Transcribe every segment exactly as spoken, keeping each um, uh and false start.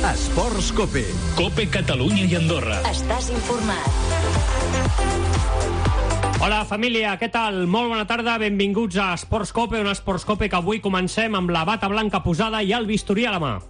Esports Cope. Cope Catalunya i Andorra. Estàs informat. Hola, família, què tal? Molt bona tarda, benvinguts a Esports Cope, un Esports Cope que avui comencem amb la bata blanca posada i el bisturí a la mà.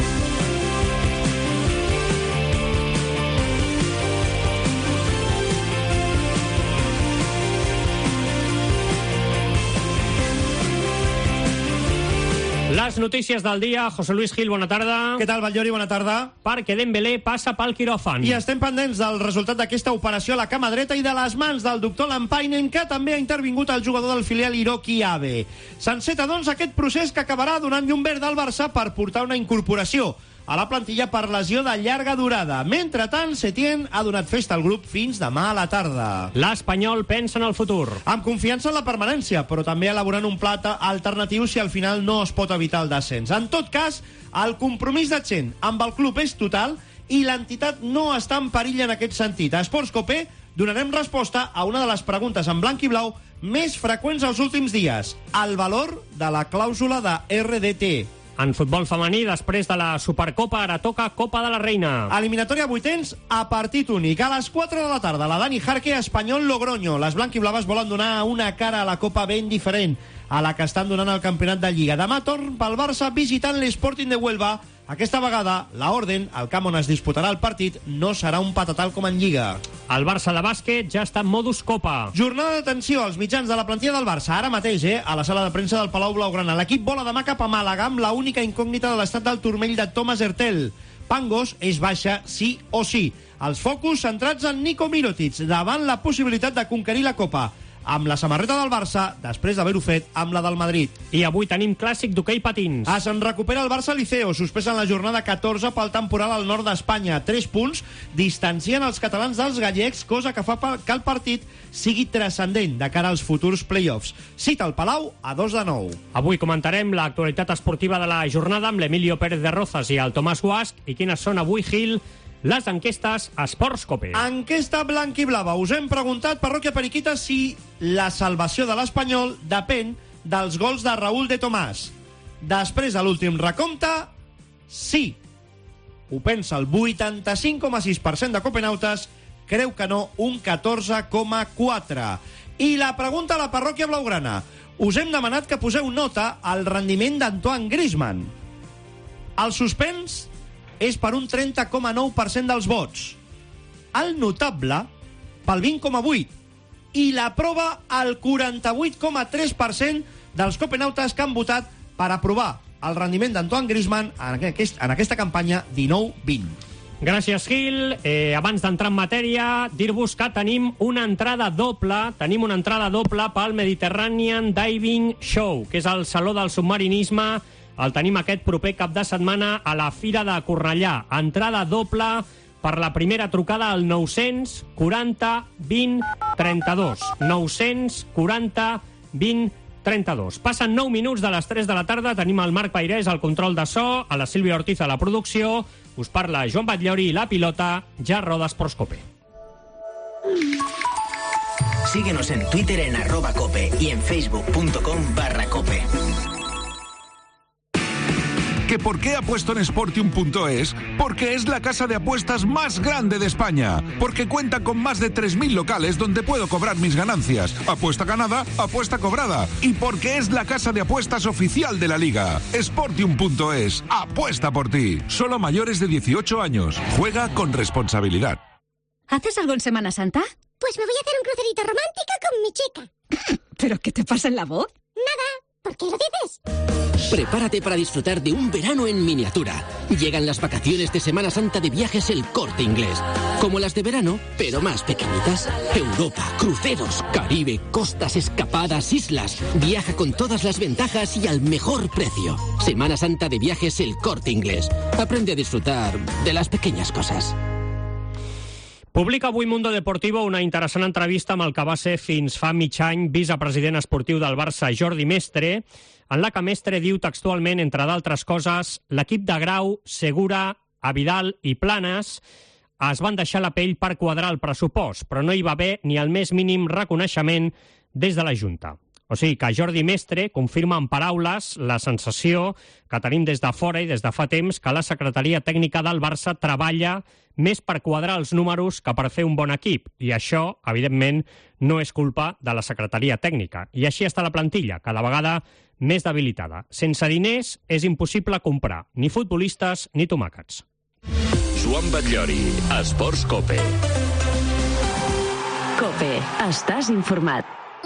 Les notícies del dia. José Luis Gil, bona tarda. Què tal, Batllori? Bona tarda. Perquè Dembélé passa pel quiròfan. I estem pendents del resultat d'aquesta operació a la cama dreta i de les mans del doctor Lampainen, que també ha intervingut el jugador del filial Hiroki Abe. S'enceta, doncs, aquest procés que acabarà donant llum verd al Barça per portar una incorporació a la plantilla per lesió de llarga durada. Mentrestant, Setién ha donat festa al grup fins demà a la tarda. L'Espanyol pensa en el futur. Amb confiança en la permanència, però també elaborant un pla alternatiu si al final no es pot evitar el descens. En tot cas, el compromís de Chen amb el club és total i l'entitat no està en perill en aquest sentit. A Esports Cope donarem resposta a una de les preguntes en blanc i blau més freqüents els últims dies: el valor de la clàusula de R D T. En futbol femení, després de la Supercopa, ara toca Copa de la Reina. Eliminatòria vuitens a partit únic. A les quatre de la tarda, la Dani Jarque, Espanyol Logroño. Les blanquiblaves volen donar una cara a la Copa ben diferent a la que estan donant el campionat de Lliga. Demà torn pel Barça visitant l'Sporting de Huelva. Aquesta vegada, la Orden, el camp on es disputarà el partit, no serà un patatal com en Lliga. El Barça de bàsquet ja està en modus Copa. Jornada d'atenció als mitjans de la plantilla del Barça, ara mateix, eh, a la sala de premsa del Palau Blaugrana. L'equip vola demà cap a Màlaga amb la única incògnita de l'estat del turmell de Thomas Hertel. Pangos és baixa sí o sí. Els focus centrats en Nico Mirotic, davant la possibilitat de conquerir la Copa amb la samarreta del Barça, després d'haver-ho fet amb la del Madrid. I avui tenim clàssic d'hoquei patins. Ah, se'n recupera el Barça Liceo, suspès en la jornada catorze pel temporal al nord d'Espanya. Tres punts distancien els catalans dels gallecs, cosa que fa que el partit sigui transcendent de cara als futurs play-offs. Cita el Palau a dos de nou. Avui comentarem l'actualitat esportiva de la jornada amb l'Emilio Pérez de Rozas i el Tomàs Guasch. I quines són avui, Gil, les enquestes a Esports Cope? Enquesta blanc i blava. Us hem preguntat, Parròquia Periquita, si la salvació de l'Espanyol depèn dels gols de Raúl de Tomàs. Després de l'últim recompte, sí. Ho pensa el vuitanta-cinc coma sis per cent de copenautes, creu que no, un catorze coma quatre. I la pregunta a la Parròquia Blaugrana. Us hem demanat que poseu nota al rendiment d'Antoine Griezmann. El suspens és per un trenta coma nou per cent dels vots, el notable pel vint coma vuit per cent i la prova el quaranta-vuit coma tres per cent dels copenautes que han votat per aprovar el rendiment d'Antoine Griezmann en, aquest, en aquesta campanya dinou vint. Gràcies, Gil. Eh, abans d'entrar en matèria, dir-vos que tenim una entrada doble, tenim una entrada doble pel Mediterranean Diving Show, que és el Saló del Submarinisme. El tenim aquest proper cap de setmana a la Fira de Cornellà. Entrada doble per la primera trucada al nou-cents quaranta vint trenta-dos. nou-cents quaranta vint trenta-dos. Passen nou minuts de les tres de la tarda. Tenim el Marc Pairés al control de so, a la Sílvia Ortiz a la producció. Us parla Joan Batllori i la pilota ja roda Esports Cope. Síguenos en Twitter en arroba cope y en facebook.com barra cope. ¿Que por qué apuesto en Sportium punto es? Porque es la casa de apuestas más grande de España. Porque cuenta con más de tres mil locales donde puedo cobrar mis ganancias. Apuesta ganada, apuesta cobrada. Y porque es la casa de apuestas oficial de la Liga. Sportium punto es. Apuesta por ti. Solo mayores de dieciocho años. Juega con responsabilidad. ¿Haces algo en Semana Santa? Pues me voy a hacer un crucerito romántico con mi chica. ¿Pero qué te pasa en la voz? Nada. ¿Por qué lo dices? Prepárate para disfrutar de un verano en miniatura. Llegan las vacaciones de Semana Santa de Viajes El Corte Inglés. Como las de verano, pero más pequeñitas. Europa, cruceros, Caribe, costas, escapadas, islas. Viaja con todas las ventajas y al mejor precio. Semana Santa de Viajes El Corte Inglés. Aprende a disfrutar de las pequeñas cosas. Publica avui Mundo Deportivo una interessant entrevista amb el que va ser fins fa mig any vicepresident esportiu del Barça, Jordi Mestre, en la que Mestre diu textualment, entre d'altres coses, l'equip de Grau, Segura, Avidal i Planes es van deixar la pell per quadrar el pressupost, però no hi va haver ni el més mínim reconeixement des de la Junta. O sigui que Jordi Mestre confirma en paraules la sensació que tenim des de fora i des de fa temps que la secretaria tècnica del Barça treballa més per quadrar els números que per fer un bon equip. I això, evidentment, no és culpa de la secretaria tècnica. I així està la plantilla, cada vegada més debilitada. Sense diners és impossible comprar ni futbolistes ni tomàquets. Joan Batllori, Esports Cope. Cope, estàs informat.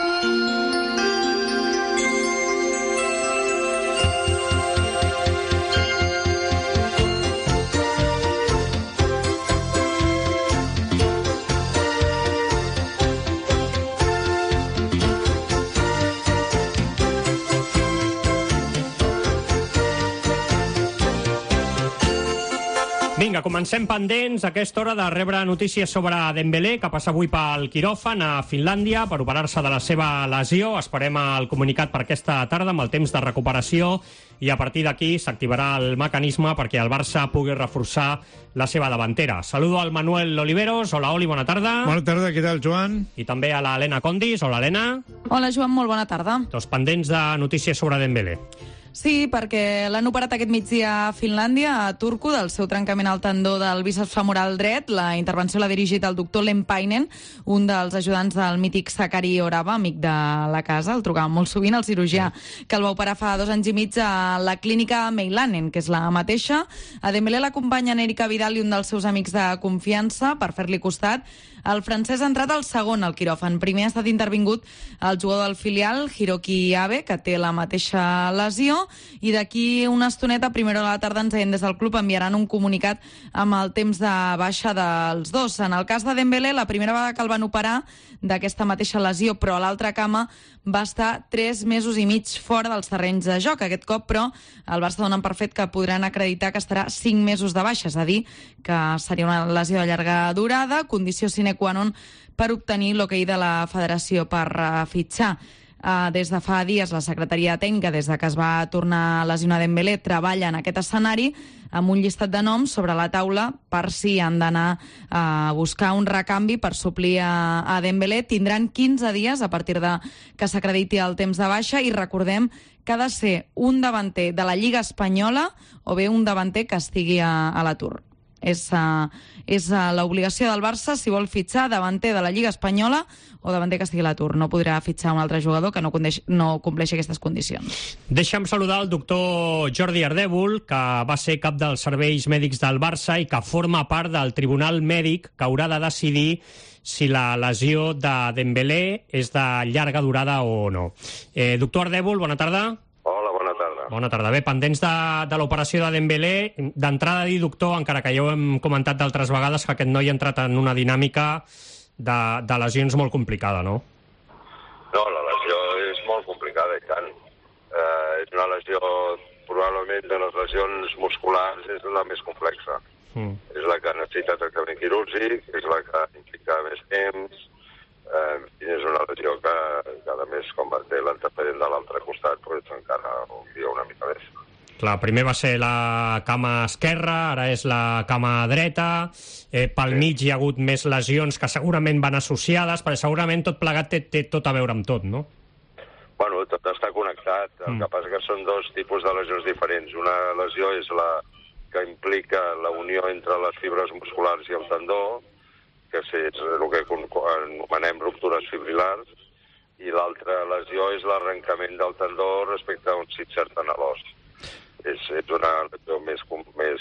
Vinga, comencem pendents a aquesta hora de rebre notícies sobre Dembélé, que passa avui pel quiròfan a Finlàndia per operar-se de la seva lesió. Esperem el comunicat per aquesta tarda amb el temps de recuperació i a partir d'aquí s'activarà el mecanisme perquè el Barça pugui reforçar la seva davantera. Saludo al Manuel Oliveros. Hola, Oli, bona tarda. Bona tarda, què tal, Joan? I també a l'Helena Condis. Hola, Helena. Hola, Joan, molt bona tarda. Tots pendents de notícies sobre Dembélé. Sí, perquè l'han operat aquest migdia a Finlàndia, a Turku, del seu trencament al tendó del bíceps femoral dret. La intervenció l'ha dirigit el doctor Lempäinen, un dels ajudants del mític Sakari Orava, amic de la casa. El trucava molt sovint, el cirurgià que el va operar fa dos anys i mig a la clínica Meilanen, que és la mateixa. A Dembélé l'acompanyen Erika Vidal i un dels seus amics de confiança per fer-li costat. El francès ha entrat al segon al quiròfan. Primer ha estat intervingut el jugador del filial, Hiroki Abe, que té la mateixa lesió, i d'aquí una estoneta, a primera hora de la tarda, ens veiem des del club, enviaran un comunicat amb el temps de baixa dels dos. En el cas de Dembélé, la primera vegada que el van operar d'aquesta mateixa lesió, però a l'altra cama, va estar tres mesos i mig fora dels terrenys de joc. Aquest cop, però, el Barça donen per fet que podran acreditar que estarà cinc mesos de baixa, és a dir, que seria una lesió de llarga durada, condició sine qua non per obtenir l'ok de la federació per uh, fitxar. Uh, des de fa dies la secretaria tècnica, des de que es va tornar a lesionar Dembélé, treballa en aquest escenari amb un llistat de noms sobre la taula per si han d'anar a buscar un recanvi per suplir a, a Dembélé. Tindran quinze dies a partir de que s'acrediti el temps de baixa i recordem que ha de ser un davanter de la Lliga Espanyola o bé un davanter que estigui a, a l'atur. És, uh, és uh, l'obligació del Barça si vol fitxar davanter de la Lliga Espanyola o davanter que estigui a l'atur. No podrà fitxar un altre jugador que no, condeix, no compleixi aquestes condicions. Deixa'm saludar el doctor Jordi Ardèvol, que va ser cap dels serveis mèdics del Barça i que forma part del tribunal mèdic que haurà de decidir si la lesió de Dembélé és de llarga durada o no. Eh, doctor Ardèvol, bona tarda. Hola, bona tarda. Bona tarda. Bé, pendents de, de l'operació de Dembélé, d'entrada dir, doctor, encara que ja ho hem comentat d'altres vegades, que aquest noi ha entrat en una dinàmica de, de lesions molt complicada, no? No, la lesió és molt complicada, i tant. Eh, és una lesió, probablement, de les lesions musculars, és la més complexa. Mm. És la que necessita tractament quirúrgic, és la que implica més temps, eh, i és una lesió que, que a més, com va ser l'antecedent de l'altre costat, doncs encara un dia una mica més. Clar, primer va ser la cama esquerra, ara és la cama dreta, eh, pel sí. mig hi ha hagut més lesions que segurament van associades, però segurament tot plegat té, té tot a veure amb tot, no? Bueno, tot està connectat, el mm. que passa que són dos tipus de lesions diferents. Una lesió és la que implica la unió entre les fibres musculars i el tendó, que és el que anomenem ruptures fibrilars, i l'altra lesió és l'arrencament del tendó respecte a un sitxert en l'os. És, és una lesió més, més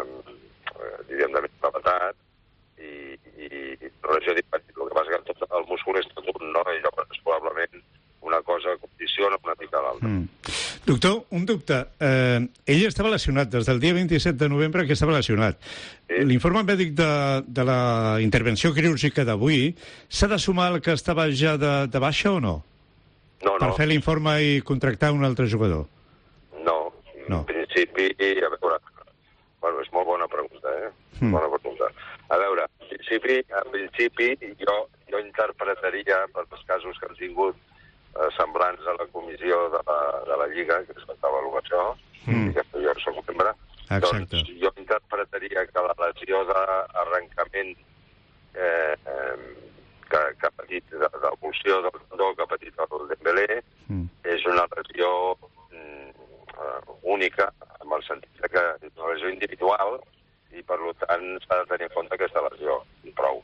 eh, diríem, de més gravetat i, i una lesió diferent. El que passa que tot el múscul és tot un, no? I llavors probablement una cosa condiciona una mica l'altra. Mm. Doctor, un dubte. Eh, ell estava lesionat des del dia vint-i-set de novembre que estava lesionat. Sí. L'informe mèdic de, de la intervenció quirúrgica d'avui s'ha de sumar al que estava ja de, de baixa o no? No, no. Per fer l'informe i contractar un altre jugador? No. No. En principi, a veure, bueno, és molt bona pregunta, eh? Mm. Bona pregunta. A veure, en principi, en principi jo, jo interpretaria, per els casos que han tingut eh, semblants a la comissió de la, de la Lliga, que es va avaluar això, mm. i que jo soc membre, doncs jo interpretaria que la lesió d'arrencament eh, eh, que, que patit d'evolució del tendó que ha patit el Dembélé, mm. és una lesió mm, uh, única, en el sentit que és una lesió individual, i per tant s'ha de tenir en compte aquesta lesió, i prou.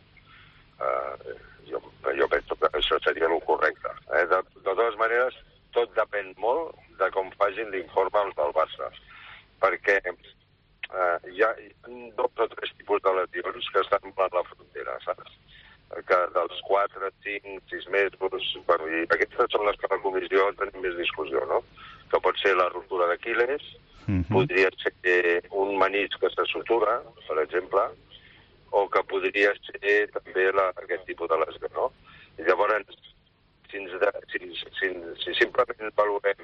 Uh, jo, jo penso que això seria el correcte. Eh? De, de totes maneres, tot depèn molt de com facin l'informe els del Barça, perquè uh, hi ha dos o tres tipus de lesions que estan a la frontera, saps? Que dels quatre, cinc, sis mesos... Bueno, i aquestes són les que la comissió tenim més discussió, no? Que pot ser la ruptura d'Aquiles, mm-hmm. podria ser un menisc que se sutura, per exemple, o que podria ser també la, aquest tipus de lesió, no? I llavors, si, ens de, si, si, si simplement valorem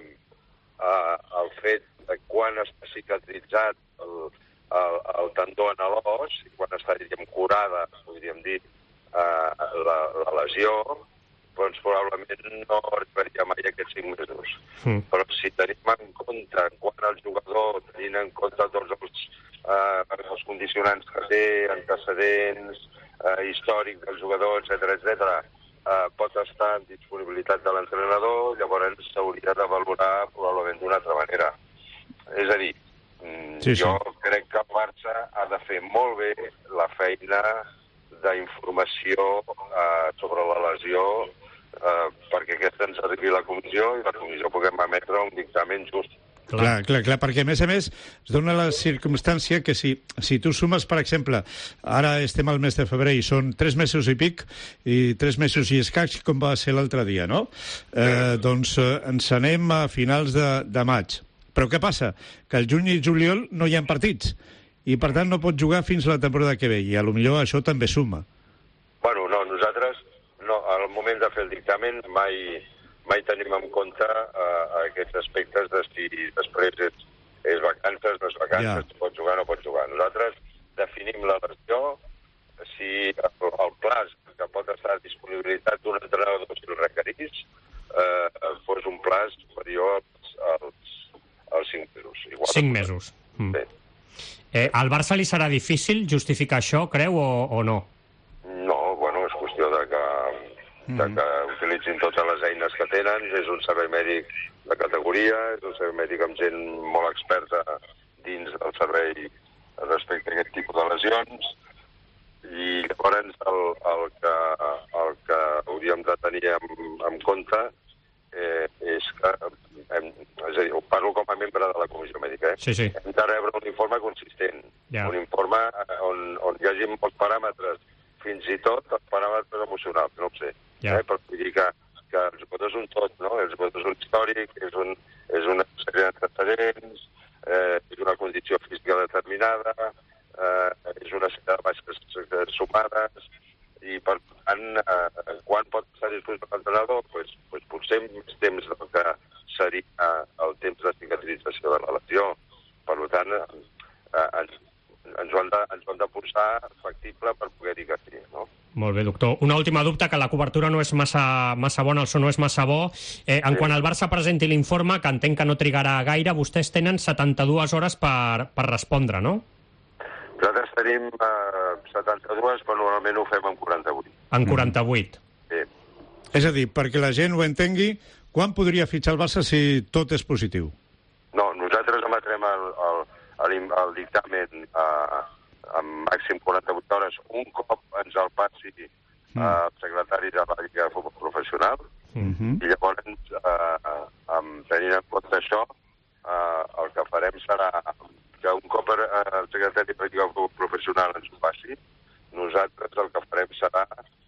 uh, el fet de quan està cicatritzat el, el, el tendó en l'os, i quan està, diríem, curada, podríem dir, Uh, la, la lesió, doncs probablement no arribaria mai a aquests cinc mesos. Mm. Però si tenim en compte quan el jugador, tenint en compte tots els, uh, els condicionants que té, antecedents, uh, històric del jugador, etcètera, etcètera, uh, pot estar en disponibilitat de l'entrenador, llavors s'hauria de valorar probablement d'una altra manera. És a dir, sí, jo sí. crec que el Barça ha de fer molt bé la feina d'informació eh, sobre la lesió eh, perquè aquesta ens arribi a la comissió i la comissió puguem emetre un dictamen just. Clar, clar, clar, perquè a més a més es dona la circumstància que si, si tu sumes, per exemple, ara estem al mes de febrer i són tres mesos i pic i tres mesos i escaig, com va ser l'altre dia, no? Eh, doncs eh, ens anem a finals de, de maig. Però què passa? Que el juny i juliol no hi ha partits. I, per tant, no pot jugar fins a la temporada que ve, i a lo millor això també suma. Bueno, no, nosaltres, no, al moment de fer el dictamen, mai, mai tenim en compte uh, aquests aspectes de si després és, és vacances, no és vacances, ja. pot jugar, no pot jugar. Nosaltres definim la lesió, si el, el plaç que pot estar a disponibilitat d'un entrenador si el requerís, uh, fos un plaç superior als, als, als cinc mesos. Igual cinc mesos. Mm. Sí. Eh, al Barça li serà difícil justificar això, creu, o, o no? No, bueno, és qüestió de que, mm. de que utilitzin totes les eines que tenen. És un servei mèdic de categoria, és un servei mèdic amb gent molt experta dins del servei respecte a aquest tipus de lesions. I llavors el, el, que, el que hauríem de tenir en, en compte eh, és que... Hem, és a dir, ho parlo com a membre de la comissió mèdica, eh? Sí, sí. Hem de rebre un informe consistent, ja. un informe on, on hi hagi molts paràmetres, fins i tot els paràmetres emocionals, no ho sé. Ja. Eh? Per dir que, que el jugador és un tot, no? El jugador és un històric, és, un, és una sèrie d'antecedents, eh, és una condició física determinada, eh, és una sèrie de baixes sumades, i per tant, eh, quan pot estar dispost l'entrenador? Pues, pues potser més temps del que seria el temps de cicatrització de la lesió. Per tant, eh, ens, ens, ho han de, ens ho han de posar factible per poder dir que sí, no? Molt bé, doctor. Una última dubte, que la cobertura no és massa, massa bona, el so no és massa bo. Eh, en sí. Quan el Barça presenti l'informe, que entenc que no trigarà gaire, vostès tenen setanta-dues hores per, per respondre, no? Nosaltres tenim eh, setanta-dues, però normalment ho fem en quaranta-vuit. En quaranta-vuit? Sí. És a dir, perquè la gent ho entengui, quan podria fitxar el Barça si tot és positiu? No, nosaltres emetrem el, el, el, el dictamen eh, en màxim quaranta-vuit hores. Un cop ens el passi eh, el secretari de la Lliga de Futbol Professional, mm-hmm. i llavors, eh, amb, tenint en compte això, eh, el que farem serà que un cop el secretari de la Lliga de Futbol Professional ens ho passi, nosaltres el que farem serà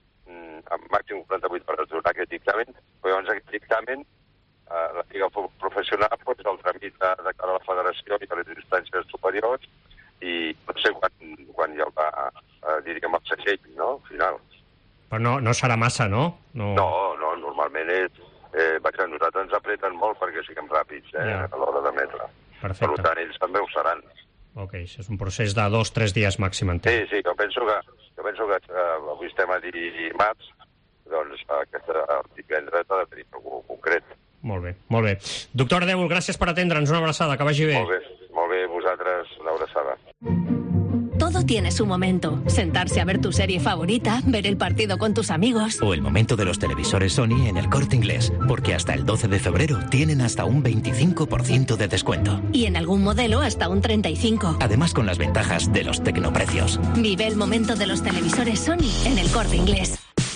en màxim quaranta-vuit hores donar aquest dictamen, però llavors aquest dictamen eh, la Lliga Professional doncs, el tramita de cara a la federació i a les instàncies superiors i no sé quan, quan hi haurà, eh, diríem, el segell, no?, final. Però no, no serà massa, no? No, no, no normalment és... Eh, vaja, nosaltres ens apreten molt perquè siguem ràpids eh, ja. a l'hora d'emetre. Perfecte. Per tant, ells també ho seran. Ok, és un procés de dos, tres dies màxim, entenc. Sí, sí, jo penso que, jo penso que eh, avui estem a dimarts, doncs aquesta, el divendres ha de tenir algú concret. Molt bé, molt bé. Doctor Ardèvol, gràcies per atendre'ns. Una abraçada, que vagi bé. Molt bé, molt bé, vosaltres, una abraçada. Todo Todo tiene su momento. Sentarse a ver tu serie favorita, ver el partido con tus amigos. O el momento de los televisores Sony en El Corte Inglés, porque hasta el doce de febrero tienen hasta un veinticinco por ciento de descuento. Y en algún modelo hasta un treinta y cinco por ciento. Además con las ventajas de los tecnoprecios. Vive el momento de los televisores Sony en El Corte Inglés.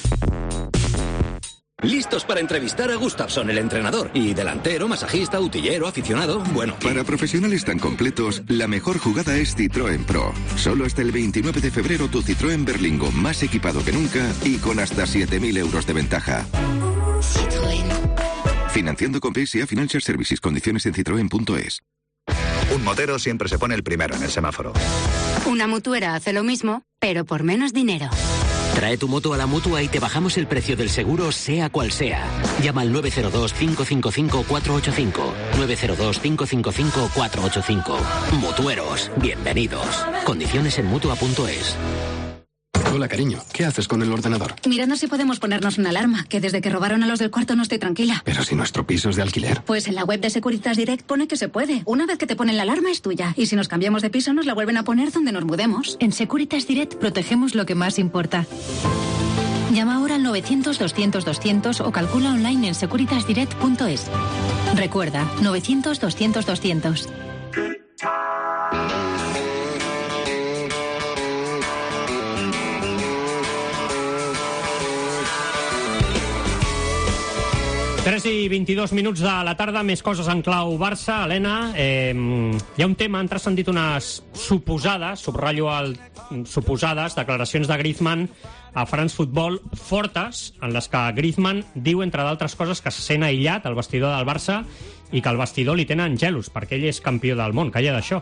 ¿Listos para entrevistar a Gustafsson, el entrenador? Y delantero, masajista, utillero, aficionado, bueno... Para profesionales tan completos, la mejor jugada es Citroën Pro. Solo hasta el veintinueve de febrero tu Citroën Berlingo más equipado que nunca y con hasta siete mil euros de ventaja. Citroën. Financiando con P S A Financial Services. Condiciones en citroen punto es. Un motero siempre se pone el primero en el semáforo. Una mutuera hace lo mismo, pero por menos dinero. Trae tu moto a la Mutua y te bajamos el precio del seguro, sea cual sea. Llama al nueve cero dos, cinco cinco cinco, cuatro ocho cinco. nueve cero dos, cinco cinco cinco, cuatro ocho cinco. Mutueros, bienvenidos. Condiciones en mutua punto es. Hola, cariño. ¿Qué haces con el ordenador? Mirando si podemos ponernos una alarma, que desde que robaron a los del cuarto no estoy tranquila. Pero si nuestro piso es de alquiler. Pues en la web de Securitas Direct pone que se puede. Una vez que te ponen la alarma es tuya. Y si nos cambiamos de piso nos la vuelven a poner donde nos mudemos. En Securitas Direct protegemos lo que más importa. Llama ahora al novecientos, doscientos, doscientos o calcula online en securitas direct punto es. Recuerda, novecientos, doscientos, doscientos. tres i vint-i-dos minuts de la tarda, més coses en clau Barça. Helena, eh, hi ha un tema, han transcendit unes suposades, subratllo el suposades, declaracions de Griezmann a France Football fortes, en les que Griezmann diu, entre d'altres coses, que se sent aïllat al vestidor del Barça i que al vestidor li tenen gelos, perquè ell és campió del món, calla d'això.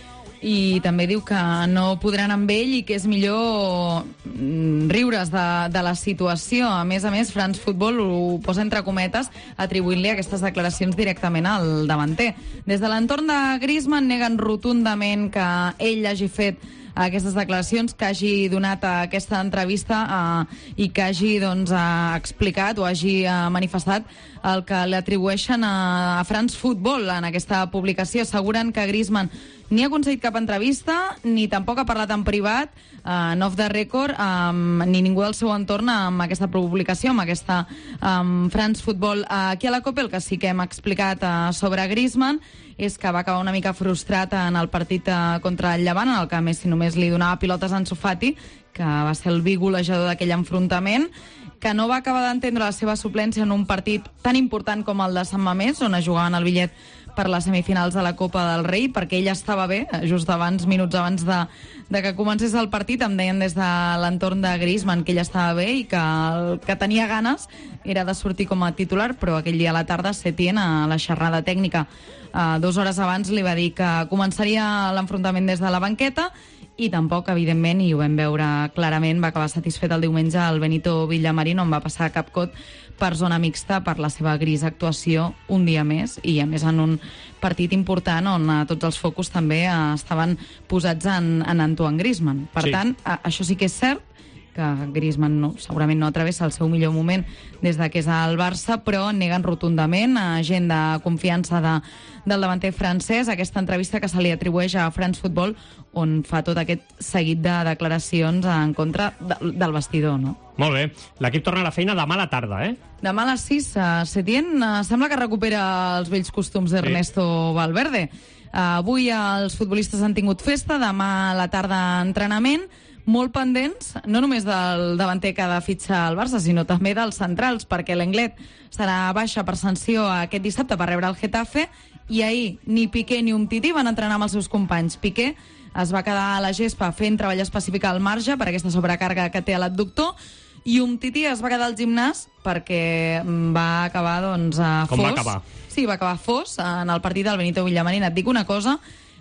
I també diu que no podran amb ell i que és millor riure's de, de la situació. A més a més, France Football ho posa entre cometes, atribuint-li aquestes declaracions directament al davanter. Des de l'entorn de Griezmann neguen rotundament que ell hagi fet aquestes declaracions, que hagi donat aquesta entrevista eh, i que hagi doncs, eh, explicat o hagi eh, manifestat el que li atribueixen a, a France Football en aquesta publicació. Asseguren que Griezmann ni ha concedit cap entrevista, ni tampoc ha parlat en privat, en uh, off the record, um, ni ningú del seu entorn amb aquesta publicació, amb aquesta um, France Football. Uh, aquí a la COPE el que sí que hem explicat uh, sobre Griezmann és que va acabar una mica frustrat en el partit uh, contra el Llevant, en el que Messi només li donava pilotes a Ansu Fati, que va ser el bigolejador d'aquell enfrontament, que no va acabar d'entendre la seva suplència en un partit tan important com el de Sant Mamés, on es jugaven el bitllet per les semifinals de la Copa del Rei, perquè ell estava bé, just abans, minuts abans de, de que comencés el partit. Em deien des de l'entorn de Griezmann que ell estava bé i que el que tenia ganes era de sortir com a titular, però aquell dia a la tarda Setién, a la xerrada tècnica, eh, dues hores abans li va dir que començaria l'enfrontament des de la banqueta, i tampoc, evidentment, i ho vam veure clarament, va acabar satisfet el diumenge el Benito Villamarín, on va passar cap cot per zona mixta per la seva grisa actuació un dia més, i a més en un partit important on eh, tots els focus també eh, estaven posats en, en Antoine Griezmann. Per sí. tant, a, això sí que és cert, que Griezmann no, segurament no travessa el seu millor moment des de que és al Barça, però neguen rotundament a gent de confiança de, del davanter francès aquesta entrevista que se li atribueix a France Football, on fa tot aquest seguit de declaracions en contra de, del vestidor, no? Molt bé. L'equip torna a la feina demà a la tarda, eh? Demà a les sis, uh, Setién uh, sembla que recupera els vells costums d'Ernesto sí. Valverde. Uh, avui els futbolistes han tingut festa, demà a la tarda entrenament, molt pendents, no només del davanter que ha de fitxar el Barça, sinó també dels centrals, perquè l'Englet serà baixa per sanció aquest dissabte per rebre el Getafe, i ahir ni Piqué ni Umtiti van entrenar amb els seus companys. Piqué es va quedar a la gespa fent treball específic al marge per aquesta sobrecàrrega que té a l'adductor, i Umtiti es va quedar al gimnàs perquè va acabar doncs, a Com fos. va acabar? Sí, va acabar fos en el partit del Benito Villamarín. Et dic una cosa,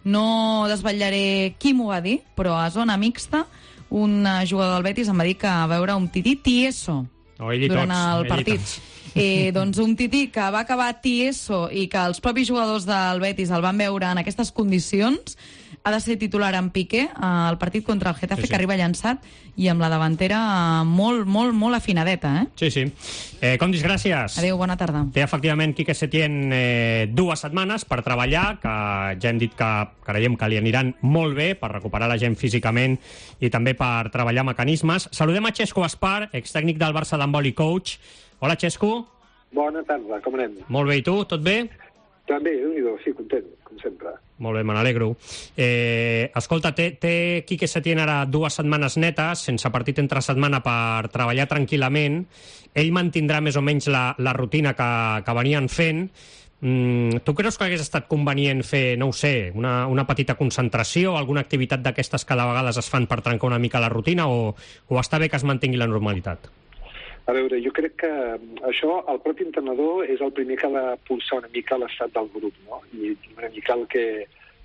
no desvetllaré qui m'ho va dir, però a zona mixta un jugador del Betis em va dir que va veure Umtiti tieso oh, durant tots, el partit. Eh, doncs Umtiti, que va acabar tieso i que els propis jugadors del Betis el van veure en aquestes condicions, ha de ser titular en Piqué, el partit contra el Getafe, sí, sí. que arriba llançat, i amb la davantera molt, molt, molt afinadeta, eh? Sí, sí. Eh, Condis, gràcies. Adéu, bona tarda. Té, efectivament, Quique Setién eh, dues setmanes per treballar, que ja hem dit que creiem que li aniran molt bé per recuperar la gent físicament i també per treballar mecanismes. Saludem a Xesco Espar, extècnic del Barça d'handbol i coach. Hola, Xesco. Bona tarda, com anem? Molt bé, i tu? Tot bé? També, déu-n'hi-do, sí, content, com sempre. Molt bé, me n'alegro. Eh, escolta, té, té Quique Setién ara dues setmanes netes, sense partit entre setmana, per treballar tranquil·lament. Ell mantindrà més o menys la, la rutina que, que venien fent. Mm, tu creus que hagués estat convenient fer, no ho sé, una, una petita concentració, alguna activitat d'aquestes que de vegades es fan per trencar una mica la rutina, o, o està bé que es mantingui la normalitat? A veure, jo crec que això, el propi entrenador és el primer que ha de pulsar una mica l'estat del grup, no? I una mica el que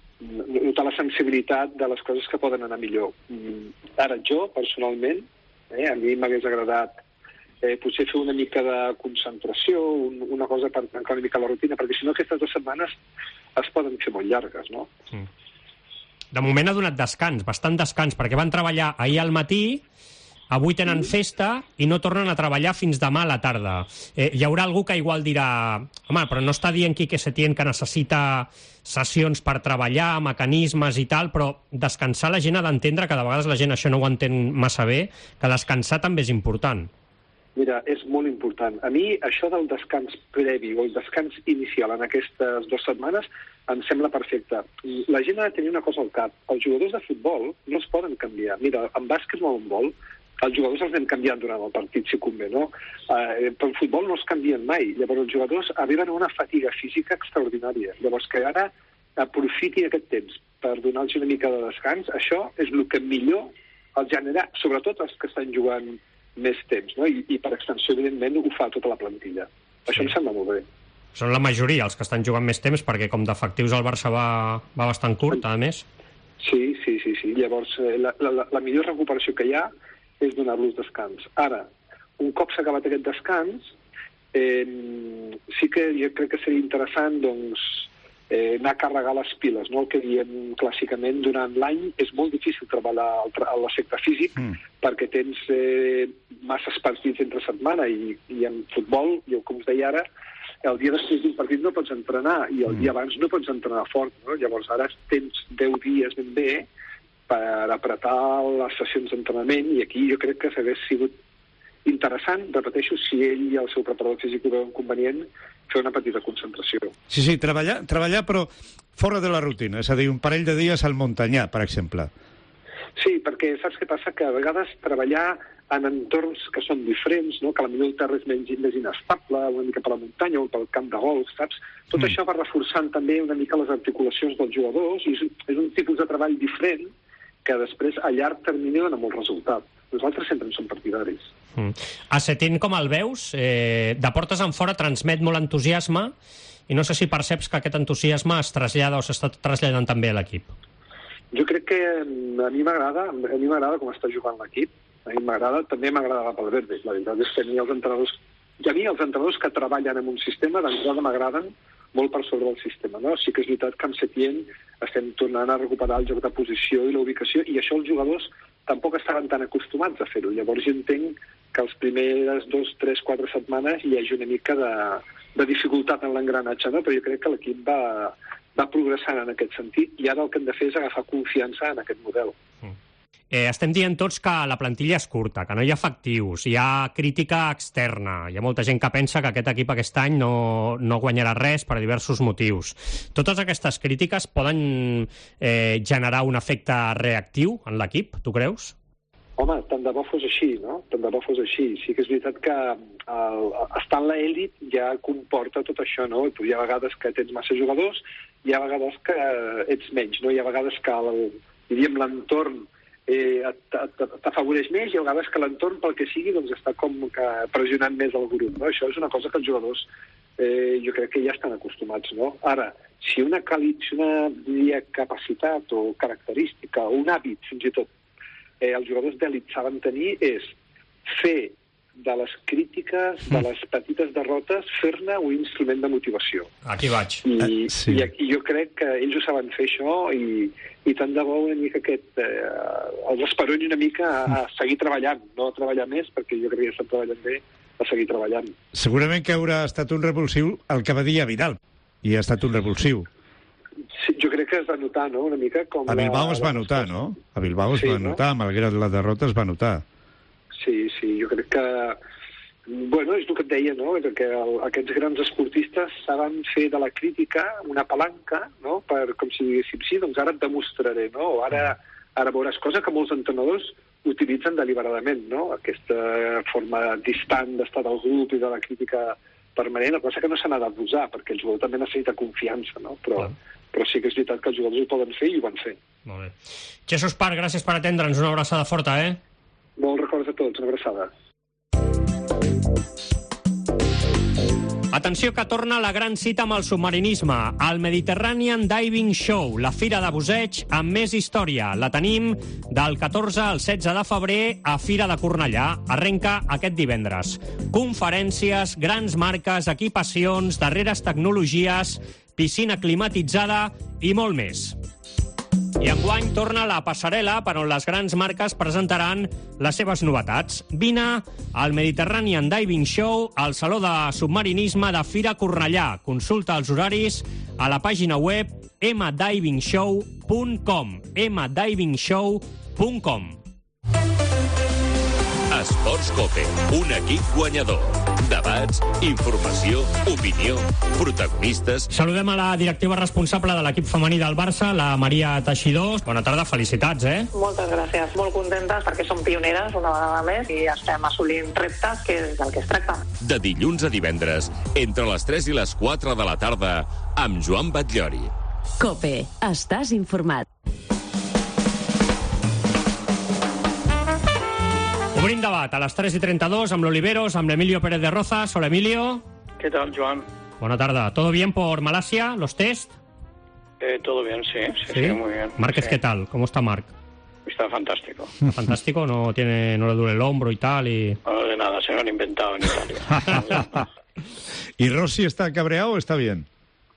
notar la sensibilitat de les coses que poden anar millor. Ara, jo, personalment, eh, a mi m'hagués agradat eh, potser fer una mica de concentració, un, una cosa per trencar una mica la rutina, perquè si no aquestes dues setmanes es poden fer molt llargues, no? Mm. De moment ha donat descans, bastant descans, perquè van treballar ahir al matí, avui tenen festa i no tornen a treballar fins demà a la tarda. Eh, hi haurà algú que igual dirà, home, però no està dient Quique Setién que necessita sessions per treballar, mecanismes i tal, però descansar la gent ha d'entendre, que de vegades la gent això no ho entén massa bé, que descansar també és important. Mira, és molt important. A mi això del descans previ o el descans inicial en aquestes dues setmanes em sembla perfecte. La gent ha de tenir una cosa al cap. Els jugadors de futbol no es poden canviar. Mira, en bàsquet o en vol, els jugadors els anem canviant durant el partit, si convé, no? Eh, però el futbol no es canvien mai. Llavors els jugadors arriben a una fatiga física extraordinària. Llavors que ara aprofiti aquest temps per donar-los una mica de descans, això és el que millor els genera, sobretot els que estan jugant més temps, no? I, i per extensió, evidentment, ho fa tota la plantilla. Això sí. Em sembla molt bé. Són la majoria els que estan jugant més temps, perquè com d'efectius el Barça va, va bastant curt, a més. Sí, sí, sí, sí. Llavors, la, la, la millor recuperació que hi ha és donar-los descans. Ara, un cop s'ha acabat aquest descans, eh, sí que jo crec que seria interessant, doncs, eh, anar a carregar les piles, no? El que diem clàssicament, durant l'any és molt difícil treballar a l'aspecte físic, mm. perquè tens eh, masses partits entre setmana i, i en futbol, jo com us deia ara, el dia després d'un partit no pots entrenar i el mm. dia abans no pots entrenar fort, no? Llavors ara tens deu dies ben bé per apretar les sessions d'entrenament, i aquí jo crec que s'hagués sigut interessant, repeteixo, si ell i el seu preparador físic ho veuen convenient, fer una petita concentració. Sí, sí, treballar, treballar però fora de la rutina, és a dir, un parell de dies al Montanyà, per exemple. Sí, perquè saps què passa? Que a vegades treballar en entorns que són diferents, no? Que potser el terra és menys, més inestable, una mica per la muntanya o pel camp de golf, saps? Tot mm. això va reforçant també una mica les articulacions dels jugadors, i és, és un tipus de treball diferent que després a llarg termini dona molt resultat. Nosaltres sempre en som partidaris. Mm. A Setién, com el veus? Eh, de portes en fora transmet molt entusiasme, i no sé si perceps que aquest entusiasme es trasllada o s'està traslladant també a l'equip. Jo crec que a mi m'agrada, a mi m'agrada com està jugant l'equip. A mi m'agrada, també m'agrada la Valverde. La veritat és que a mi els entrenadors, i a mi els entrenadors que treballen en un sistema d'entrada m'agraden molt per sobre del sistema, no? Sí que és veritat que amb Setién estem tornant a recuperar el joc de posició i la ubicació, i això els jugadors tampoc estaven tan acostumats a fer-ho. Llavors jo entenc que els primeres dos, tres, quatre setmanes hi hagi una mica de, de dificultat en l'engranatge, no? Però jo crec que l'equip va, va progressant en aquest sentit, i ara el que hem de fer és agafar confiança en aquest model. Mm. Eh, estem dient tots que la plantilla és curta, que no hi ha efectius, hi ha crítica externa, hi ha molta gent que pensa que aquest equip aquest any no, no guanyarà res per diversos motius. Totes aquestes crítiques poden eh, generar un efecte reactiu en l'equip, tu creus? Home, tant de bo fos així, no? Tant de bo fos així. Sí que és veritat que el, estar en l'elit ja comporta tot això, no? Hi ha vegades que tens massa jugadors, hi ha vegades que ets menys, no? Hi ha vegades que el, diríem, l'entorn eh, t'afavoreix més, i a vegades que l'entorn, pel que sigui, doncs està com que pressionant més el grup, no? Això és una cosa que els jugadors eh, jo crec que ja estan acostumats, no? Ara, si una, cali, si una diria, capacitat o característica o un hàbit, fins i tot, eh, els jugadors d'elit saben tenir, és fer de les crítiques, de les petites derrotes, fer-ne un instrument de motivació. Aquí vaig. I, uh, sí. i, i jo crec que ells ho saben fer, això, i, i tant de bo una mica aquest... Eh, els esperoni una mica a, a seguir treballant, no a treballar més, perquè jo crec que ja estan treballant bé, a seguir treballant. Segurament que haurà estat un revulsiu el que va dir a Vidal, i ha estat un revulsiu. Sí, jo crec que es va notar, no?, una mica com... A Bilbao la, es va la notar, no? A Bilbao es sí, va no? notar, malgrat la derrota es va notar. Sí, sí, jo crec que... Bueno, és el que et deia, no?, que el, aquests grans esportistes saben fer de la crítica una palanca, no?, per, com si diguéssim, sí, doncs ara et demostraré, no?, o ara, ara veuràs, cosa que molts entrenadors utilitzen deliberadament, no?, aquesta forma distant d'estar del grup i de la crítica permanent, cosa que no se n'ha d'abusar, perquè el jugador també necessita confiança, no?, però... Ah. Però sí que és veritat que els jugadors ho poden fer i ho van fer. Molt bé. Jesús Parc, gràcies per atendre'ns. Una abraçada forta, eh? Molt records a tots, una abraçada. Atenció que torna la gran cita amb el submarinisme, el Mediterranean Diving Show, la fira de busseig amb més història. La tenim del catorze al setze de febrer a Fira de Cornellà. Arrenca aquest divendres. Conferències, grans marques, equipacions, darreres tecnologies, piscina climatitzada i molt més. I enguany torna la passarel·la per on les grans marques presentaran les seves novetats. Vine al Mediterranean Diving Show al Saló de Submarinisme de Fira Cornellà. Consulta els horaris a la pàgina web m diving show punt com m diving show punt com. Esports Cope, un equip guanyador. Debats, informació, opinió, protagonistes... Saludem a la directiva responsable de l'equip femení del Barça, la Maria Teixidor. Bona tarda, felicitats, eh? Moltes gràcies. Molt contentes perquè som pioneres una vegada més i estem assolint reptes, que és del que es tracta. De dilluns a divendres, entre les tres i les quatre de la tarda, amb Joan Batllori. Cope, estàs informat. Obrim debat a les tres i trenta-dos amb l'Oliveros, amb l'Emilio Pérez de Rozas. Hola, Emilio. ¿Qué tal, Joan? Buena tarde. ¿Todo bien por Malasia, los test? Eh, todo bien, sí, sí, sí, sí muy bien. Márquez, sí. ¿Qué tal? ¿Cómo está Marc? Está fantástico. ¿Está fantástico? ¿No tiene, no le duele el hombro y tal? Y... No de nada, se lo han inventado en Italia. ¿Y Rossi está cabreado o está bien?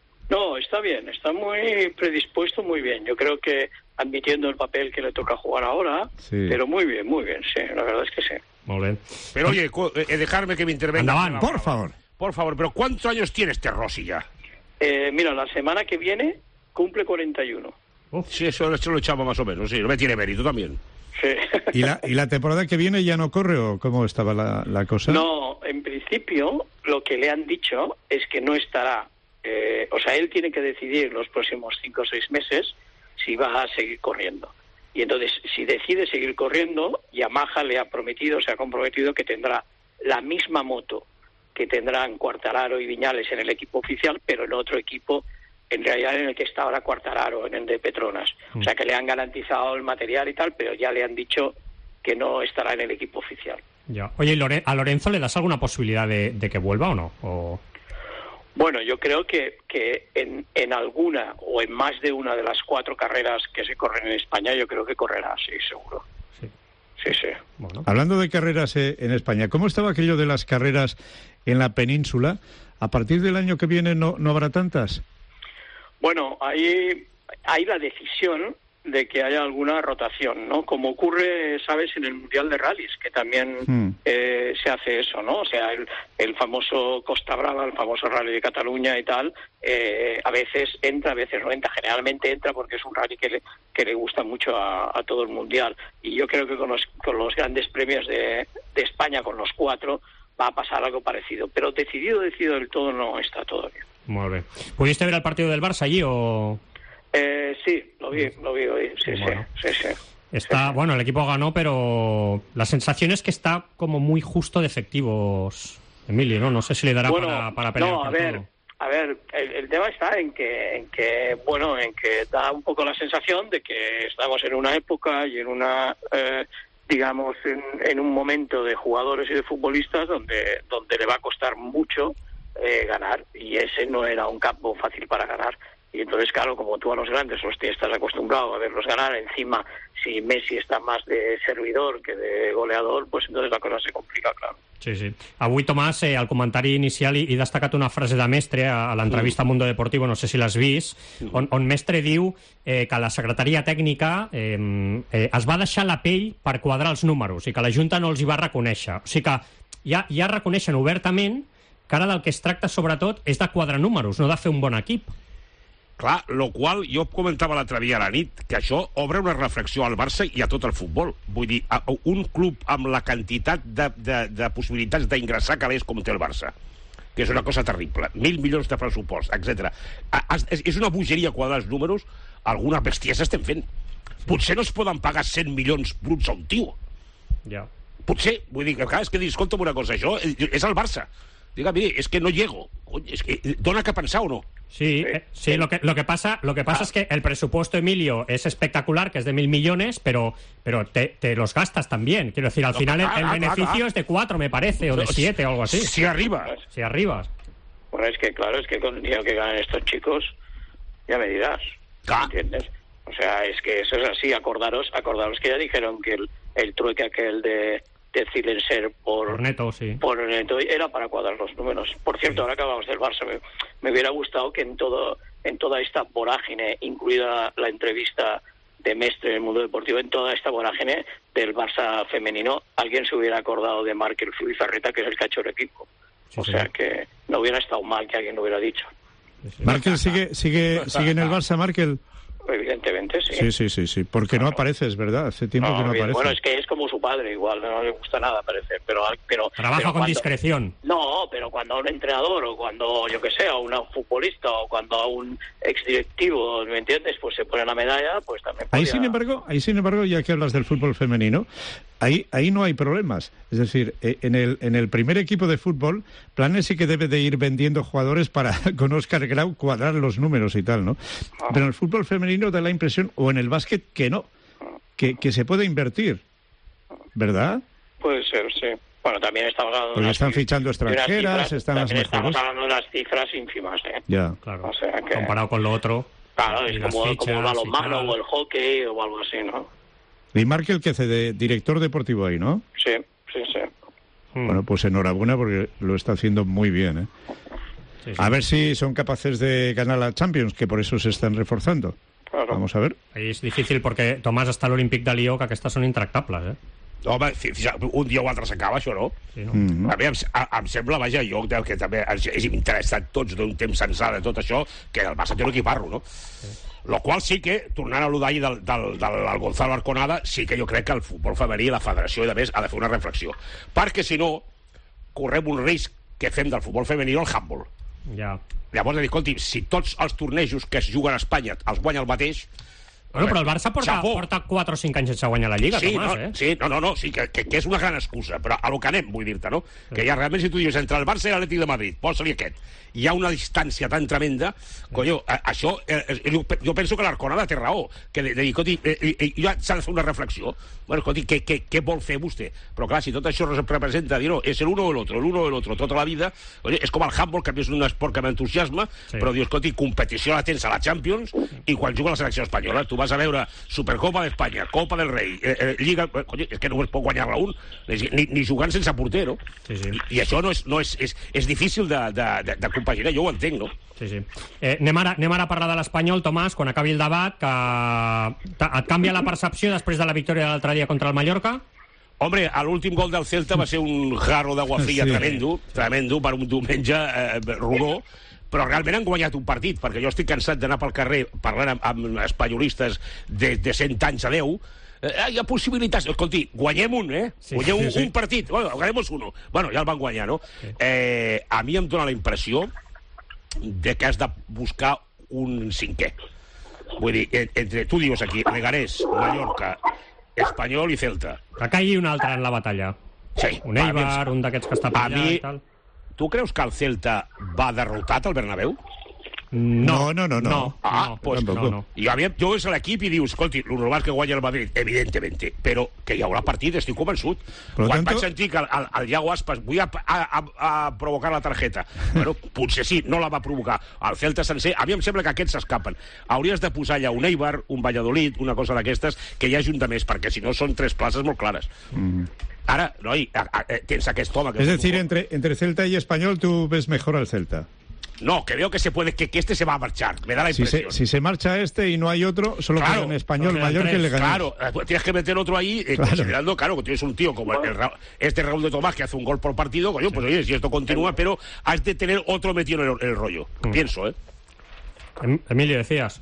No, está bien, está muy predispuesto, muy bien. Yo creo que admitiendo el papel que le toca jugar ahora, sí. Pero muy bien, muy bien, sí, la verdad es que sí. Muy bien. Pero oye, eh, dejarme que me intervenga. Andaban, por favor. Por favor, pero ¿cuántos años tiene este Rossi ya? Eh, mira, la semana que viene cumple cuarenta y uno. Uf. Sí, eso, eso lo echamos más o menos, sí, no me tiene mérito también. Sí. ¿Y la, ¿Y la temporada que viene ya no corre o cómo estaba la, la cosa? No, en principio lo que le han dicho es que no estará. Eh, o sea, él tiene que decidir los próximos cinco o seis meses si va a seguir corriendo. Y entonces, si decide seguir corriendo, Yamaha le ha prometido, se ha comprometido que tendrá la misma moto que tendrán Quartararo y Viñales en el equipo oficial, pero en otro equipo, en realidad en el que está ahora Quartararo, en el de Petronas. Mm. O sea, que le han garantizado el material y tal, pero ya le han dicho que no estará en el equipo oficial. Ya. Oye, ¿y ¿a Lorenzo le das alguna posibilidad de, de que vuelva o no? ¿O... Bueno, yo creo que, que en, en alguna o en más de una de las cuatro carreras que se corren en España, yo creo que correrá, sí, seguro. Sí, sí. sí. Bueno. Hablando de carreras eh, en España, ¿cómo estaba aquello de las carreras en la península? ¿A partir del año que viene no, no habrá tantas? Bueno, hay, hay la decisión de que haya alguna rotación, ¿no? Como ocurre, ¿sabes?, en el Mundial de Rallys, que también mm. eh, se hace eso, ¿no? O sea, el, el famoso Costa Brava, el famoso Rally de Cataluña y tal, eh, a veces entra, a veces no entra. Generalmente entra porque es un rally que le, que le gusta mucho a, a todo el Mundial. Y yo creo que con los, con los grandes premios de, de España, con los cuatro, va a pasar algo parecido. Pero decidido, decidido del todo no está todavía. Muy bien. ¿Pudiste ver el partido del Barça allí o...? Eh, sí, lo vi, lo vi hoy, sí, bueno. sí, sí, sí. Está, sí. Bueno, el equipo ganó, pero la sensación es que está como muy justo de efectivos, Emilio, ¿no? No sé si le dará bueno, para, para pelear no, por a ver, todo. A ver, el, el tema está en que, en que, bueno, en que da un poco la sensación de que estamos en una época y en una, eh, digamos, en, en un momento de jugadores y de futbolistas donde, donde le va a costar mucho eh, ganar, y ese no era un campo fácil para ganar. Y entonces, claro, como tú a los grandes los te estás acostumbrado a verlos ganar, encima, si Messi está más de servidor que de goleador, pues entonces la cosa se complica, claro. Sí, sí. Avui, Tomàs, eh, al comentari inicial he destacat una frase de Mestre a, a l'entrevista mm. a Mundo Deportivo, no sé si l'has vist, mm. on, on Mestre diu eh, que la secretaria tècnica eh, eh, es va deixar la pell per quadrar els números i que la Junta no els hi va reconèixer. O sigui que ja, ja reconeixen obertament que ara del que es tracta, sobretot, és de quadrar números, no de fer un bon equip. Clar, lo qual jo comentava l'altre dia a la nit, que això obre una reflexió al Barça i a tot el futbol. Vull dir, un club amb la quantitat de, de, de possibilitats d'ingressar calés com té el Barça, que és una cosa terrible, mil milions de pressupost, etcètera. És una bogeria quadrar els números, alguna bestiesa estem fent. Potser no es poden pagar cent milions bruts a un tio. Ja. Potser, vull dir, clar, és que escolta'm una cosa, això és el Barça. Diga, mire, es que no llego. Es que dona que pensar o no. Sí, eh, sí, lo que, lo que pasa, lo que pasa ah. es que el presupuesto, Emilio, es espectacular, que es de mil millones, pero, pero te, te los gastas también. Quiero decir, al no, final ah, el, el ah, beneficio ah, es de cuatro, me parece, o de siete, o algo así. Si arribas. Si arribas. Bueno, es que claro, es que con el dinero que ganan estos chicos, ya me dirás. Ah. ¿Entiendes? O sea, es que eso es así. Acordaros, acordaros que ya dijeron que el, el trueque aquel de... decirle ser por, por neto, sí. por neto era para cuadrar los números. Por cierto, sí. Ahora que hablamos del Barça, me, me hubiera gustado que en todo en toda esta vorágine, incluida la entrevista de Mestre en el Mundo Deportivo, en toda esta vorágine del Barça femenino, alguien se hubiera acordado de Markel Zubizarreta, que es el que ha hecho el equipo. Sí, o sea sí. que no hubiera estado mal que alguien lo hubiera dicho. Sí, sí. ¿Markel sigue, sigue, sigue en el Barça, Markel? Evidentemente, sí. Sí, sí, sí, sí. Porque no apareces, ¿verdad? Hace tiempo no, que no bien, aparece. Bueno, es que es como su padre, igual, no le gusta nada aparecer, pero... pero Trabaja pero con cuando, discreción. No, pero cuando a un entrenador, o cuando, yo que sé, a un futbolista, o cuando a un exdirectivo, ¿me entiendes? Pues se pone la medalla, pues también podría... Ahí, sin embargo, ahí, sin embargo, ya que hablas del fútbol femenino, ahí, ahí no hay problemas. Es decir, en el, en el primer equipo de fútbol, Planes sí que debe de ir vendiendo jugadores para, con Óscar Grau, cuadrar los números y tal, ¿no? Ah. Pero en el fútbol femenino da la impresión, o en el básquet, que no, que, que se puede invertir, ¿verdad? Puede ser, sí. Bueno, también estamos hablando... Porque están fichando extranjeras, están las mejores. Estamos hablando de las cifras ínfimas, ¿eh? Ya. Claro, o sea que... comparado con lo otro... Claro, es como, como el balonmano o el hockey o algo así, ¿no? Y Markel, que hace de director deportivo ahí, ¿no? Sí, sí, sí. Bueno, pues enhorabuena porque lo está haciendo muy bien, ¿eh? Sí, sí. A ver si son capaces de ganar la Champions, que por eso se están reforzando. Claro. Vamos a ver. Ahí és difícil perquè, Tomàs, està l'Olímpic de Lió, que aquestes són intractables, eh? Home, un dia o altre s'acaba, això, no? Sí, no? Mm-hmm. A mi em, em sembla, vaja, jo que també és interessat tots d'un temps sencer de tot això, que el Barça té un equiparro, no? Sí. Lo qual sí que, tornant a l'Udall del, del, del, del Gonzalo Arconada, sí que jo crec que el futbol femení, la federació i de més, ha de fer una reflexió. Perquè, si no, correm un risc que fem del futbol femení al handball. Ja. Llavors, dir, escolti, si tots els tornejos que es juguen a Espanya els guanya el mateix... Bueno, però el Barça porta, porta quatre o cinc anys sense guanyar la Lliga, sí, Tomàs, no, eh? Sí, no, no, no, sí, que, que, que és una gran excusa, però a lo que anem, vull dir-te, no? Sí. Que ja realment, si tu dius, entre el Barça i l'Atlètic de Madrid, posa-li aquest, hi ha una distància tan tremenda, sí. Colló, això, eh, jo, jo penso que l'Arconada té raó, que de, de dir, escolti, eh, eh, ja s'ha de fer una reflexió, bueno, escolti, què, què, què vol fer vostè? Però clar, si tot això representa, dir, no, és el uno o l'altre, l'uno o l'altre, tota la vida, oye, és com el handball, que és un esport que m'entusiasma, sí. Però dius, escolti, competició la tens a la Champions, i quan juga la selecció espanyola, tu vas a veure Supercopa d'Espanya, Copa del Rei, eh, eh, Lliga... Coño, és que no es pot guanyar-la un, ni, ni jugant sense porter, no? Sí, sí. I, I això no és, no és, és, és difícil de, de, de, de compaginar, jo ho entenc, no? Sí, sí. Eh, anem, ara, anem ara a parlar de l'Espanyol, Tomàs, quan acabi el debat, que et canvia la percepció després de la victòria de l'altre dia contra el Mallorca? Hombre, l'últim gol del Celta va ser un jarro d'aigua fria sí. tremendo, tremendo per un diumenge eh, rodó, però realment han guanyat un partit, perquè jo estic cansat d'anar pel carrer parlant amb, amb espanyolistes de, de cent anys a deu. Eh, hi ha possibilitats. Escolti, guanyem un, eh? Sí, guanyem un, sí, sí. un partit. Bueno, ganemos uno. Bueno, ja el van guanyar, no? Sí. Eh, a mi em dóna la impressió de que has de buscar un cinquè. Vull dir, entre, tu dius aquí, Leganés, Mallorca, Espanyol i Celta. Que caigui un altre en la batalla. Sí. Un Eibar, un d'aquests que està per allà mi, i tal. Tu creus que el Celta va derrotat al Bernabéu? No, no, no. no. no. Ah, no, pues no, no. I aviam, jo és l'equip i dius, escolti, el normal que guanya el Madrid, evidentment, però que hi haurà partit, estic convençut. Por Quan tanto... vaig sentir que el, el, el Iago Aspas vull a, a, a, a provocar la targeta, bueno, potser sí, no la va provocar. El Celta sencer, a mi em sembla que aquests s'escapen. Hauries de posar allà un Eibar, un Valladolid, una cosa d'aquestes, que hi hagi un de més, perquè si no són tres places molt clares. Mm. Ara, noi, a, a, a, tens aquest home... Que es decir, entre, entre Celta y Español, tú ves mejor al Celta. No, que veo que se puede, que, que este se va a marchar, me da la si impresión. Se, si se marcha este y no hay otro, solo claro, queda en Español no mayor tres, que le gane. Claro, tienes que meter otro ahí, eh, claro. Considerando, claro, que tienes un tío como el, el, este Raúl de Tomás que hace un gol por partido, coño, pues oye, si esto continúa, pero has de tener otro metido en el, en el rollo, mm. pienso, ¿eh? Em, Emilio, decías.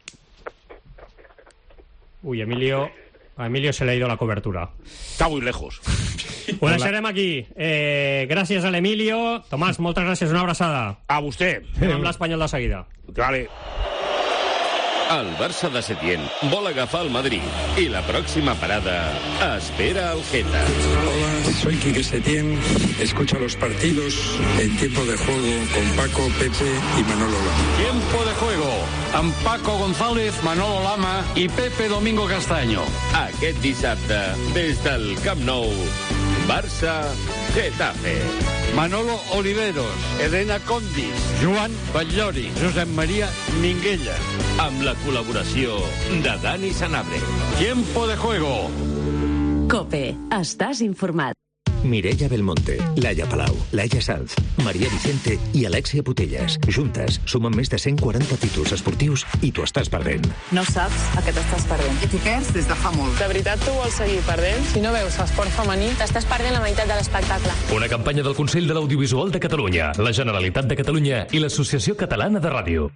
Uy, Emilio... A Emilio se le ha ido la cobertura. Está muy lejos. Ho deixarem aquí. Eh, gràcies a l'Emilio. Tomàs, moltes gràcies, una abraçada. A vostè. Anem amb l'Espanyol de seguida. Vale. El Barça de Setién vol agafar el Madrid i la pròxima parada espera el Geta. Hola, soy Quique Setién. Escucha los partidos en tiempo de juego con Paco, Pepe y Manolo Lama. Tiempo de juego amb Paco González, Manolo Lama i Pepe Domingo Castaño. Aquest dissabte, des del Camp Nou, Barça-Getafe. Manolo Oliveros, Elena Condis, Joan Batllori, Josep Maria Minguella. Amb la col·laboració de Dani Sanabria. Tiempo de juego. COPE. Estàs informat. Mireia Belmonte, Laia Palau, Laia Sanz, Maria Vicente i Alexia Putellas. Juntes sumen més de cent quaranta títols esportius i t'ho estàs perdent. No saps a què t'estàs perdent. I t'hi perds des de fa molt. De veritat tu vols seguir perdent? Si no veus esport femení, t'estàs perdent la meitat de l'espectacle. Una campanya del Consell de l'Audiovisual de Catalunya, la Generalitat de Catalunya i l'Associació Catalana de Ràdio.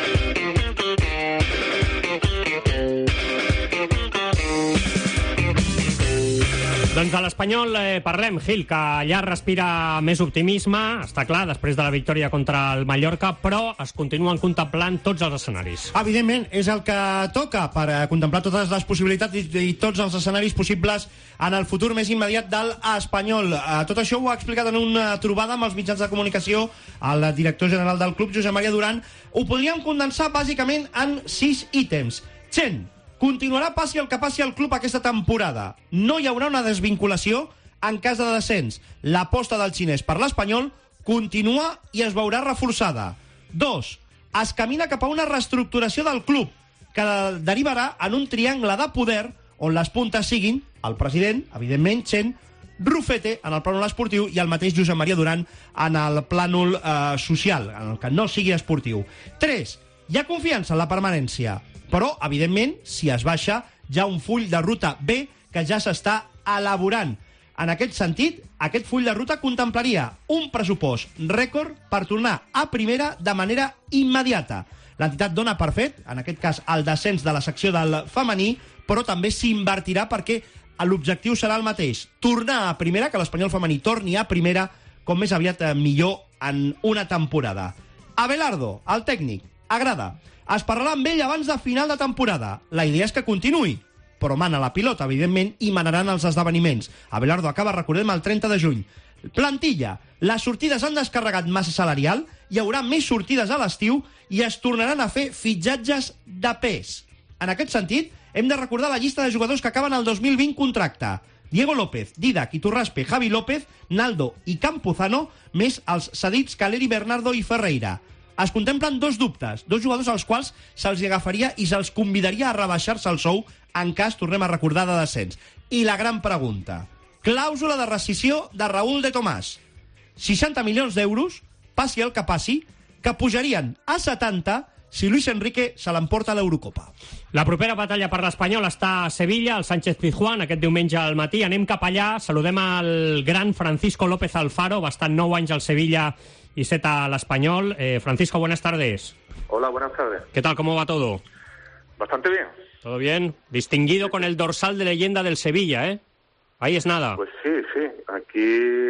Doncs de l'Espanyol eh, parlem, Gil, que allà respira més optimisme, està clar, després de la victòria contra el Mallorca, però es continuen contemplant tots els escenaris. Evidentment, és el que toca per eh, contemplar totes les possibilitats i, i tots els escenaris possibles en el futur més immediat del Espanyol. Eh, tot això ho ha explicat en una trobada amb els mitjans de comunicació el director general del club, Josep Maria Duran. Ho podríem condensar bàsicament en sis ítems. Chen, continuarà passi el que passi al club aquesta temporada. No hi haurà una desvinculació en cas de descens. L'aposta del xinès per l'Espanyol continua i es veurà reforçada. Dos, es camina cap a una reestructuració del club que derivarà en un triangle de poder on les puntes siguin el president, evidentment, Chen, Rufete en el plànol esportiu i el mateix Josep Maria Duran en el plànol eh, social, en el que no sigui esportiu. Tres, hi ha confiança en la permanència, però, evidentment, si es baixa, hi ha un full de ruta B que ja s'està elaborant. En aquest sentit, aquest full de ruta contemplaria un pressupost rècord per tornar a primera de manera immediata. L'entitat dona per fet, en aquest cas, el descens de la secció del femení, però també s'invertirà perquè l'objectiu serà el mateix. Tornar a primera, que l'Espanyol femení torni a primera, com més aviat millor en una temporada. Abelardo, el tècnic, agrada. Es parlarà amb ell abans de final de temporada. La idea és que continuï, però mana la pilota, evidentment, i manaran els esdeveniments. Abelardo acaba, recordem, el trenta de juny. Plantilla. Les sortides han descarregat massa salarial, hi haurà més sortides a l'estiu i es tornaran a fer fitxatges de pes. En aquest sentit, hem de recordar la llista de jugadors que acaben el dos mil vint contracte. Diego López, Didac, Iturraspe, Javi López, Naldo i Campuzano, més els cedits Caleri, Bernardo i Ferreira. Es contemplen dos dubtes, dos jugadors als quals se'ls agafaria i se'ls convidaria a rebaixar-se el sou en cas, tornem a recordar, de descens. I la gran pregunta, clàusula de rescissió de Raúl de Tomàs. seixanta milions d'euros, passi el que passi, que pujarien a setanta si Luis Enrique se l'emporta a l'Eurocopa. La propera batalla per l'Espanyol està a Sevilla, al Sánchez-Pizjuán, aquest diumenge al matí. Anem cap allà, saludem al gran Francisco López Alfaro, va estar nou anys al Sevilla y set al Español. Eh, Francisco, buenas tardes. Hola, buenas tardes. ¿Qué tal? ¿Cómo va todo? Bastante bien. ¿Todo bien? Distinguido con el dorsal de leyenda del Sevilla, ¿eh? Ahí es nada. Pues sí, sí. Aquí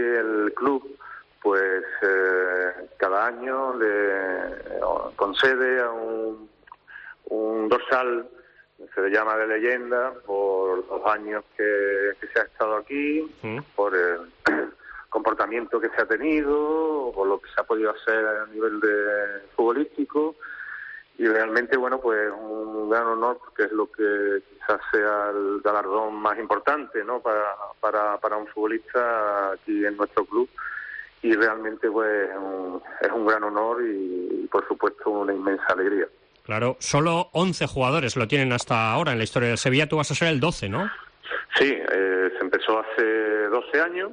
el club, pues eh, cada año le concede a un, un dorsal, se le llama de leyenda, por los años que, que se ha estado aquí, ¿Mm? por el... comportamiento que se ha tenido, por lo que se ha podido hacer a nivel de futbolístico, y realmente, bueno, pues un gran honor, porque es lo que quizás sea el galardón más importante, ¿no?, para, para, para un futbolista aquí en nuestro club, y realmente, pues, un, es un gran honor y, y, por supuesto, una inmensa alegría. Claro, solo once jugadores lo tienen hasta ahora en la historia del Sevilla, tú vas a ser el doce, ¿no? Sí, eh, se empezó hace doce años,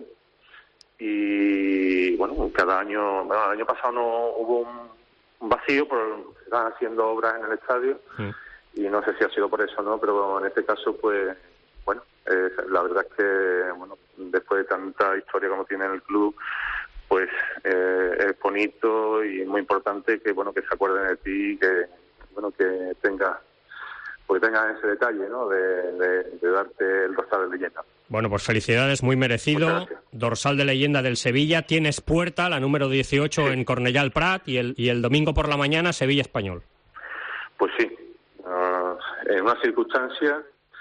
y bueno, cada año, bueno, el año pasado no hubo un, un vacío, pero se están haciendo obras en el estadio, sí. Y no sé si ha sido por eso o no, pero en este caso, pues, bueno, eh, la verdad es que, bueno, después de tanta historia como tiene el club, pues eh, es bonito y muy importante que, bueno, que se acuerden de ti y que, bueno, que tengas, pues tengas ese detalle, ¿no?, de, de, de darte el dorsal de leyenda. Bueno, pues felicidades, muy merecido. Dorsal de leyenda del Sevilla. Tienes puerta, la número dieciocho, sí, en Cornellà el Prat, y el, y el domingo por la mañana, Sevilla Español. Pues sí, uh, en una circunstancia,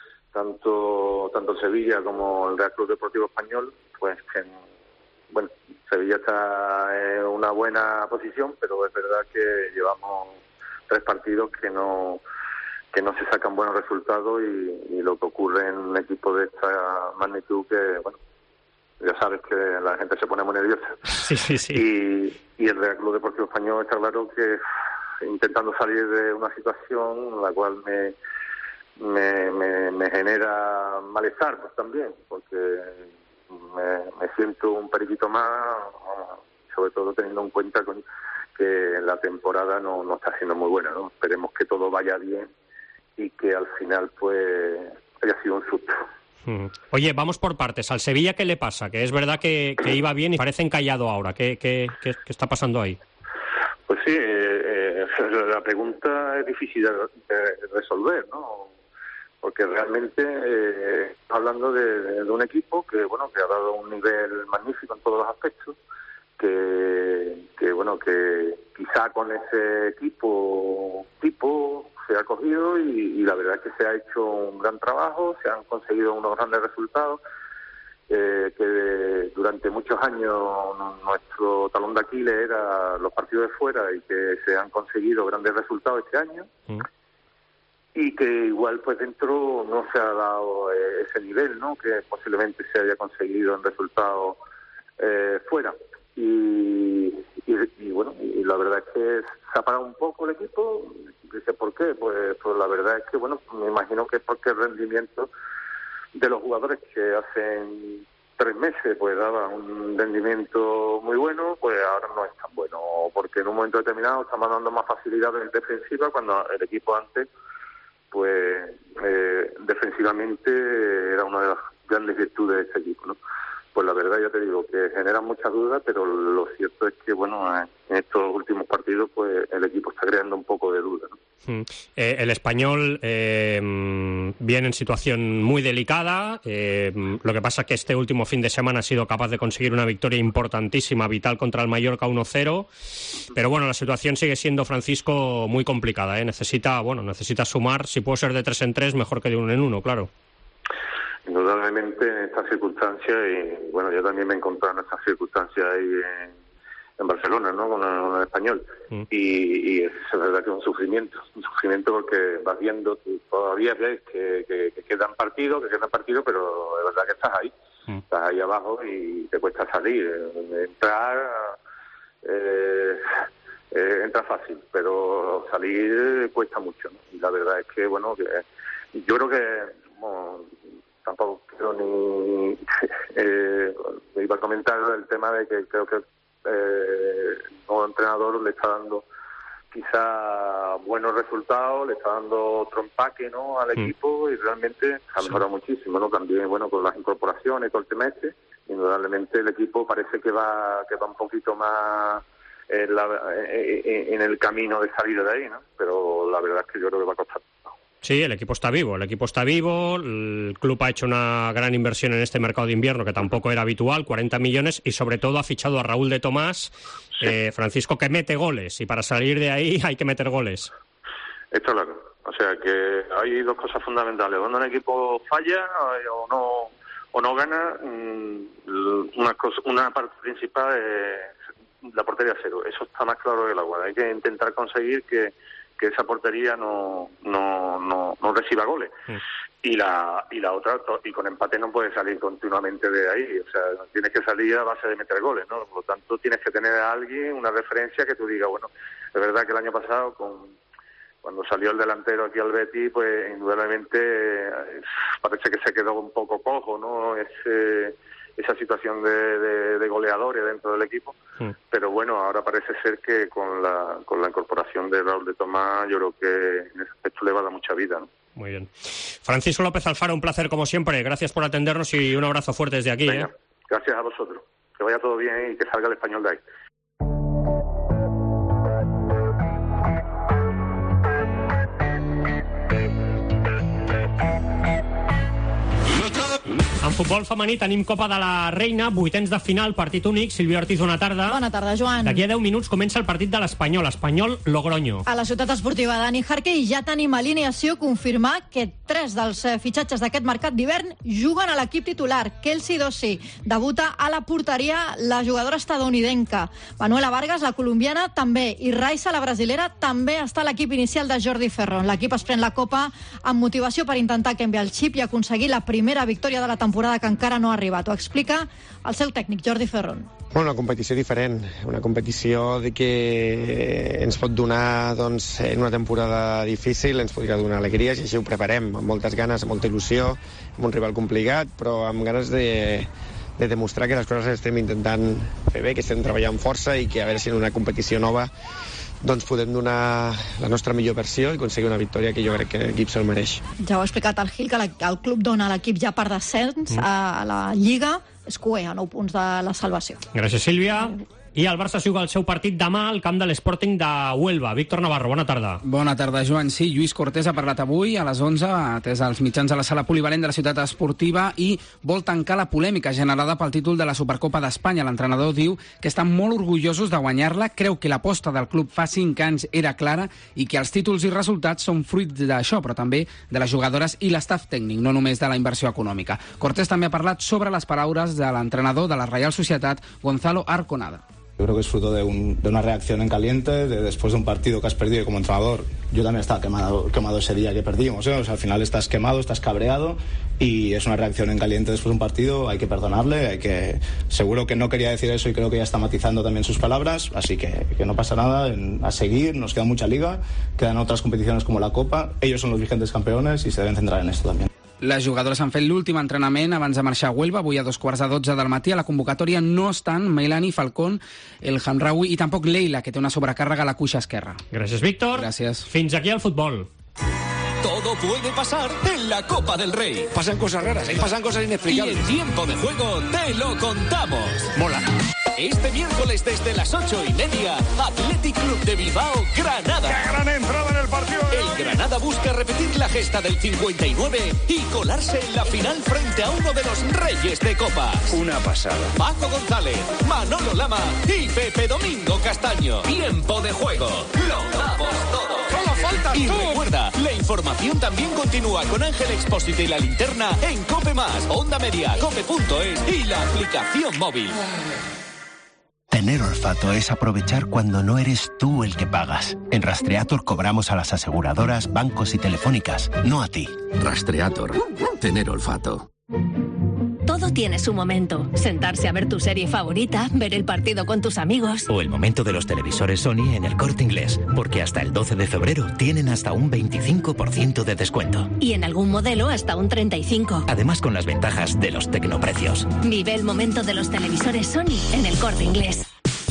tanto tanto el Sevilla como el Real Club Deportivo Español, pues que, bueno, Sevilla está en una buena posición, pero es verdad que llevamos tres partidos que no que no se sacan buenos resultados, y, y lo que ocurre en un equipo de esta magnitud, que, bueno, ya sabes que la gente se pone muy nerviosa. Sí, sí, sí. Y, y el Real Club Deportivo Español está claro que intentando salir de una situación la cual me me, me, me genera malestar, pues también, porque me, me siento un periquito más, sobre todo teniendo en cuenta con, que la temporada no, no está siendo muy buena, ¿no? Esperemos que todo vaya bien y que al final, pues, haya sido un susto. Mm. Oye, vamos por partes. ¿Al Sevilla qué le pasa? Que es verdad que, que iba bien y parece encallado ahora. ¿Qué, qué, qué, qué está pasando ahí? Pues sí, eh, eh, la pregunta es difícil de, de resolver, ¿no? Porque realmente eh, hablando de, de un equipo que, bueno, que ha dado un nivel magnífico en todos los aspectos, que, que bueno, que quizá con ese equipo tipo se ha cogido, y, y la verdad es que se ha hecho un gran trabajo, se han conseguido unos grandes resultados, eh, que durante muchos años nuestro talón de Aquiles era los partidos de fuera, y que se han conseguido grandes resultados este año, mm. y que igual pues dentro no se ha dado eh, ese nivel, ¿no?, que posiblemente se haya conseguido en resultados eh, fuera. Y, y, y bueno, y la verdad es que se ha parado un poco el equipo. Dice, ¿por qué? Pues, pues la verdad es que, bueno, me imagino que es porque el rendimiento de los jugadores que hacen tres meses pues daba un rendimiento muy bueno, pues ahora no es tan bueno, porque en un momento determinado estamos dando más facilidades defensivas, cuando el equipo antes, pues eh, defensivamente era una de las grandes virtudes de este equipo, ¿no? Pues la verdad, ya te digo, que genera muchas dudas, pero lo cierto es que, bueno, en estos últimos partidos, pues el equipo está creando un poco de duda, ¿no? Mm. Eh, el Español eh, viene en situación muy delicada. Eh, lo que pasa es que este último fin de semana ha sido capaz de conseguir una victoria importantísima, vital, contra el Mallorca uno cero. Pero bueno, la situación sigue siendo, Francisco, muy complicada, ¿eh? Necesita, bueno, necesita sumar, si puede ser de tres en tres, mejor que de uno en uno, claro. Indudablemente en estas circunstancias, y bueno, yo también me he encontrado en estas circunstancias ahí en, en Barcelona, ¿no?, con el, con el Español, mm. y, y es verdad que es un sufrimiento, un sufrimiento porque vas viendo, todavía ves que, que, que quedan partidos, que quedan partidos, pero es verdad que estás ahí, mm. estás ahí abajo y te cuesta salir, entrar, eh, eh, entra fácil, pero salir cuesta mucho, ¿no? Y la verdad es que, bueno, que yo creo que, bueno, tampoco quiero ni eh, iba a comentar el tema de que creo que eh, el nuevo entrenador le está dando quizá buenos resultados, le está dando otro empaque, ¿no?, al equipo, y realmente ha mejorado sí. muchísimo, ¿no? También, bueno, con las incorporaciones, todo el tema este, indudablemente el equipo parece que va que va un poquito más en, la, en, en el camino de salir de ahí, ¿no? Pero la verdad es que yo creo que va a costar. Sí, el equipo está vivo, el equipo está vivo, el club ha hecho una gran inversión en este mercado de invierno que tampoco era habitual, cuarenta millones, y sobre todo ha fichado a Raúl de Tomás, sí. eh, Francisco, que mete goles, y para salir de ahí hay que meter goles. Está claro, o sea que hay dos cosas fundamentales, cuando un equipo falla o no o no gana, una, cosa, una parte principal es la portería cero. Eso está más claro que el agua. Hay que intentar conseguir que, que esa portería no, no, no, no reciba goles. Mm. Y la y la otra, y con empate no puedes salir continuamente de ahí. O sea, tienes que salir a base de meter goles, ¿no? Por lo tanto, tienes que tener a alguien, una referencia que tú digas, bueno, es verdad que el año pasado, con cuando salió el delantero aquí al Betis, pues indudablemente eh, parece que se quedó un poco cojo, ¿no? Ese, esa situación de, de, de goleadores dentro del equipo. Sí. Pero bueno, ahora parece ser que con la, con la incorporación de Raúl de Tomás, yo creo que en ese aspecto le va a dar mucha vida, ¿no? Muy bien. Francisco López Alfaro, un placer como siempre. Gracias por atendernos y un abrazo fuerte desde aquí. Venga, ¿eh? Gracias a vosotros. Que vaya todo bien y que salga el Español de ahí. En futbol femení tenim Copa de la Reina, vuitens de final, partit únic. Sílvia Ortiz, bona tarda. Bona tarda, Joan. D'aquí a deu minuts comença el partit de l'Espanyol, Espanyol-Logroño. A la ciutat esportiva Dani Jarque ja tenim alineació confirmar que tres dels fitxatges d'aquest mercat d'hivern juguen a l'equip titular. Kelsey Dossi debuta a la porteria la jugadora estadounidenca. Manuela Vargas, la colombiana, també. I Raisa, la brasilera, també està a l'equip inicial de Jordi Ferron. L'equip es pren la Copa amb motivació per intentar canviar el xip i aconseguir la primera victòria de la temporada que encara no ha arribat. Ho explica el seu tècnic, Jordi Ferron. Bueno, una competició diferent, una competició de que ens pot donar, doncs, en una temporada difícil, ens podria donar alegries, i així ho preparem, amb moltes ganes, amb molta il·lusió, amb un rival complicat, però amb ganes de, de demostrar que les coses les estem intentant fer bé, que estem treballant força i que a veure si en una competició nova doncs podem donar la nostra millor versió i aconseguir una victòria que jo crec que l'equip se'l mereix. Ja ho ha explicat el Gil, que la, el club dona a l'equip ja per descens mm. a la Lliga, és Q E, a nou punts de la salvació. Gràcies, Sílvia. I el Barça juga el seu partit demà al camp de l'Sporting de Huelva. Víctor Navarro, bona tarda. Bona tarda, Joan. Sí, Lluís Cortés ha parlat avui a les onze, atès als mitjans a la sala polivalent de la ciutat esportiva, i vol tancar la polèmica generada pel títol de la Supercopa d'Espanya. L'entrenador diu que estan molt orgullosos de guanyar-la, creu que l'aposta del club fa cinc anys era clara i que els títols i resultats són fruit d'això, però també de les jugadores i l'estaf tècnic, no només de la inversió econòmica. Cortés també ha parlat sobre les paraules de l'entrenador de la Real Societat, Gonzalo Arconada. Yo creo que es fruto de, un, de una reacción en caliente, de después de un partido que has perdido, y como entrenador yo también estaba quemado, quemado ese día que perdimos, ¿eh? O sea, al final estás quemado, estás cabreado y es una reacción en caliente después de un partido, hay que perdonarle, hay que seguro que no quería decir eso y creo que ya está matizando también sus palabras, así que, que no pasa nada, en, a seguir, nos queda mucha liga, quedan otras competiciones como la Copa, ellos son los vigentes campeones y se deben centrar en esto también. Les jugadores han fet l'últim entrenament abans de marxar a Huelva, avui a dos quarts de dotze del matí. A la convocatòria no estan Melanie Falcón, el Hamraoui i tampoc Leila, que té una sobrecàrrega a la cuixa esquerra. Gràcies, Víctor. Gràcies. Fins aquí el futbol. Todo puede pasar en la Copa del Rey. Pasan cosas raras, ¿eh? Pasan cosas inexplicables. Y en tiempo de juego te lo contamos. Mola. Este miércoles desde las ocho y media, Athletic Club de Bilbao, Granada. ¡Qué gran entrada en el partido! El Granada busca repetir la gesta del cincuenta y nueve y colarse en la final frente a uno de los reyes de copas. Una pasada. Paco González, Manolo Lama y Pepe Domingo Castaño. Tiempo de juego. Lo damos todo. ¡Solo faltas Y tú! recuerda, la información también continúa con Ángel Expósito y La Linterna en Cope Más, Onda Media, cope punto es y la aplicación móvil. Tener olfato es aprovechar cuando no eres tú el que pagas. En Rastreator cobramos a las aseguradoras, bancos y telefónicas, no a ti. Rastreator. Tener olfato. Todo tiene su momento. Sentarse a ver tu serie favorita, ver el partido con tus amigos. O el momento de los televisores Sony en El Corte Inglés, porque hasta el doce de febrero tienen hasta un veinticinco por ciento de descuento. Y en algún modelo hasta un treinta y cinco por ciento. Además con las ventajas de los tecnoprecios. Vive el momento de los televisores Sony en El Corte Inglés.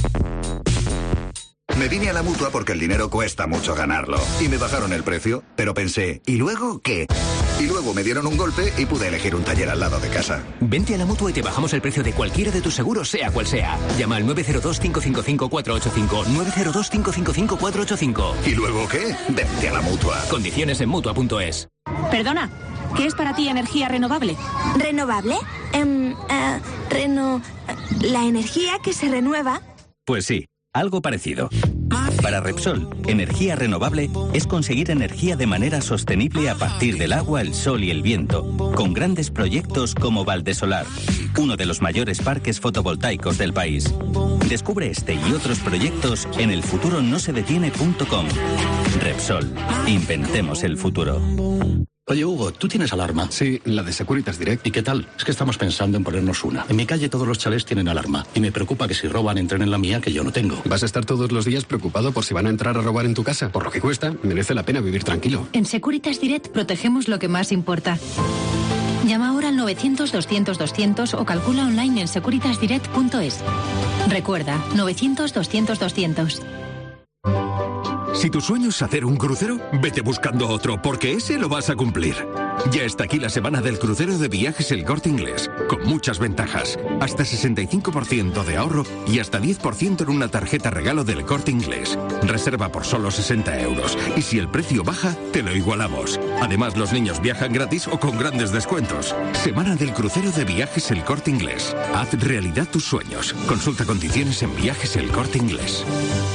Me vine a la Mutua porque el dinero cuesta mucho ganarlo. Y me bajaron el precio, pero pensé, ¿y luego qué? Y luego me dieron un golpe y pude elegir un taller al lado de casa. Vente a la Mutua y te bajamos el precio de cualquiera de tus seguros, sea cual sea. Llama al nueve cero dos, cinco cinco cinco, cuatro ocho cinco, nueve cero dos, cinco cinco cinco, cuatro ocho cinco. ¿Y luego qué? Vente a la Mutua. Condiciones en Mutua punto es. Perdona, ¿qué es para ti energía renovable? ¿Renovable? Um, uh, reno... ¿La energía que se renueva? Pues sí, algo parecido. Para Repsol, energía renovable es conseguir energía de manera sostenible a partir del agua, el sol y el viento, con grandes proyectos como Valdesolar, uno de los mayores parques fotovoltaicos del país. Descubre este y otros proyectos en el futuro no se detiene punto com. Repsol, inventemos el futuro. Oye, Hugo, ¿tú tienes alarma? Sí, la de Securitas Direct. ¿Y qué tal? Es que estamos pensando en ponernos una. En mi calle todos los chalés tienen alarma y me preocupa que si roban entren en la mía, que yo no tengo. ¿Vas a estar todos los días preocupado por si van a entrar a robar en tu casa? Por lo que cuesta, merece la pena vivir tranquilo. En Securitas Direct protegemos lo que más importa. Llama ahora al novecientos doscientos doscientos o calcula online en securitas direct punto es. Recuerda, novecientos doscientos doscientos. Si tu sueño es hacer un crucero, vete buscando otro, porque ese lo vas a cumplir. Ya está aquí la semana del crucero de Viajes El Corte Inglés, con muchas ventajas. Hasta sesenta y cinco por ciento de ahorro y hasta diez por ciento en una tarjeta regalo del Corte Inglés. Reserva por solo sesenta euros. Y si el precio baja, te lo igualamos. Además, los niños viajan gratis o con grandes descuentos. Semana del crucero de Viajes El Corte Inglés. Haz realidad tus sueños. Consulta condiciones en Viajes El Corte Inglés.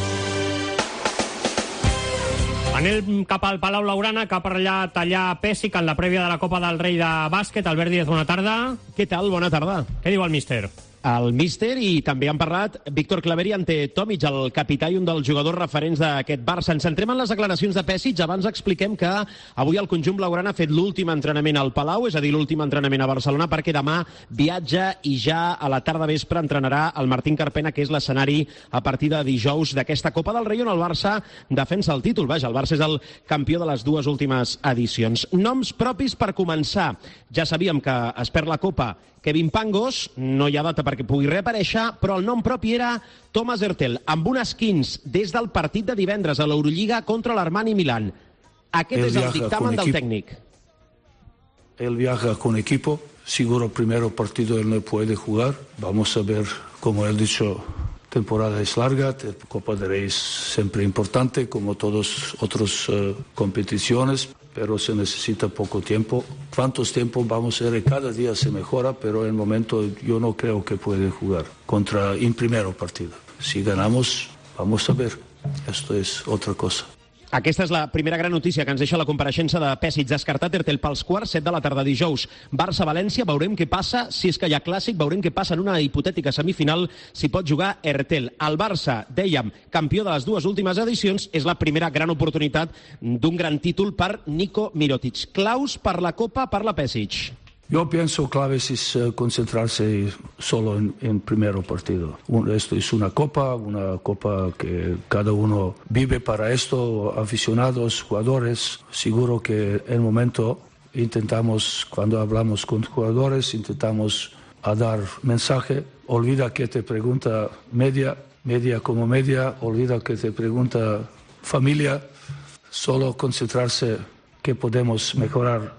Anem cap al Palau Blaugrana, cap per allà a tallar Pessic en la prèvia de la Copa del Rei de bàsquet. Albert Díaz, bona tarda. Què tal? Bona tarda. Què diu el míster? El míster, i també han parlat Víctor Claver i Ante Tomic, el capità i un dels jugadors referents d'aquest Barça. Ens centrem en les declaracions de Pessic. Abans expliquem que avui el conjunt blaugrana ha fet l'últim entrenament al Palau, és a dir, l'últim entrenament a Barcelona, perquè demà viatja i ja a la tarda vespre entrenarà el Martín Carpena, que és l'escenari a partir de dijous d'aquesta Copa del Rei, on el Barça defensa el títol. Vaja, el Barça és el campió de les dues últimes edicions. Noms propis per començar. Ja sabíem que es perd la Copa Kevin Pangos, no hi ha data perquè pugui reaparèixer, però el nom propi era Thomas Hertel, amb un skins des del partit de divendres a l'Eurolliga contra l'Armani Milán. Aquest és el dictamen del técnico. Él viaja con equipo, seguro primero partido él no puede jugar, vamos a ver, como he dicho, temporada es larga, Copa del Rey es siempre importante, como todas otras uh, competiciones, pero se necesita poco tiempo. ¿Cuántos tiempos vamos a ver? Cada día se mejora, pero en el momento yo no creo que puede jugar contra en primero partido. Si ganamos, vamos a ver. Esto es otra cosa. Aquesta és la primera gran notícia que ens deixa la compareixença de Pessic. Descartat Hertel pels quarts, set de la tarda dijous. Barça-València, veurem què passa, si és que hi ha clàssic, veurem què passa en una hipotètica semifinal, si pot jugar Hertel. El Barça, dèiem, campió de les dues últimes edicions, és la primera gran oportunitat d'un gran títol per Niko Mirotic. Claus per la Copa, per la Pessic. Yo pienso clave es uh, concentrarse solo en, en primer partido. Un, esto es una copa, una copa que cada uno vive para esto, aficionados, jugadores. Seguro que en el momento intentamos, cuando hablamos con jugadores, intentamos a dar mensaje. Olvida que te pregunta media, media como media, olvida que te pregunta familia. Solo concentrarse que podemos mejorar.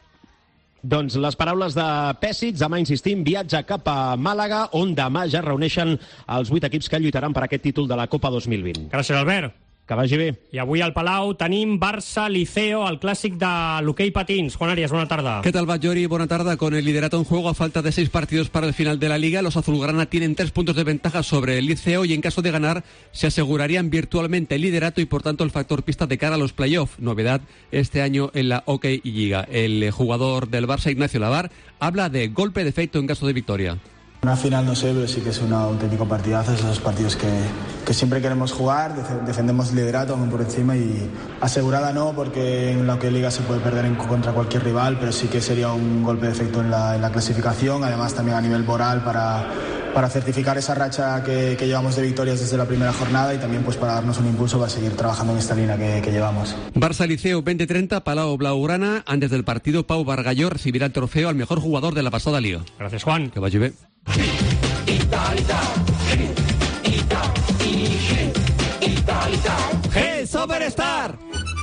Doncs les paraules de Pessic, demà insistim, viatja cap a Màlaga, on demà ja reuneixen els vuit equips que lluitaran per aquest títol de la Copa dos mil vint. Gràcies, Albert. Que vagi bé. I avui al Palau tenim Barça-Liceo, el clàssic de l'hoquei patins. Juan Arias, bona tarda. ¿Qué tal, Batllori? Buena tarde. Con el liderato en juego a falta de seis partidos para el final de la Liga, los azulgrana tienen tres puntos de ventaja sobre el Liceo y en caso de ganar se asegurarían virtualmente el liderato y por tanto el factor pista de cara a los playoffs. Novedad este año en la Hockey y Liga. El jugador del Barça, Ignacio Lavar, habla de golpe de efecto en caso de victoria. Una final no sé, pero sí que es un auténtico partidazo, esos partidos que, que siempre queremos jugar, defendemos liderato por encima y asegurada no, porque en la que Liga se puede perder en, contra cualquier rival, pero sí que sería un golpe de efecto en la, en la clasificación, además también a nivel moral para, para certificar esa racha que, que llevamos de victorias desde la primera jornada y también pues para darnos un impulso para seguir trabajando en esta línea que, que llevamos. Barça-Liceo veinte treinta, Palau Blaugrana. Antes del partido, Pau Bargalló recibirá el trofeo al mejor jugador de la pasada Liga. Gracias, Juan. Que vaya bien. Hey, Superstar!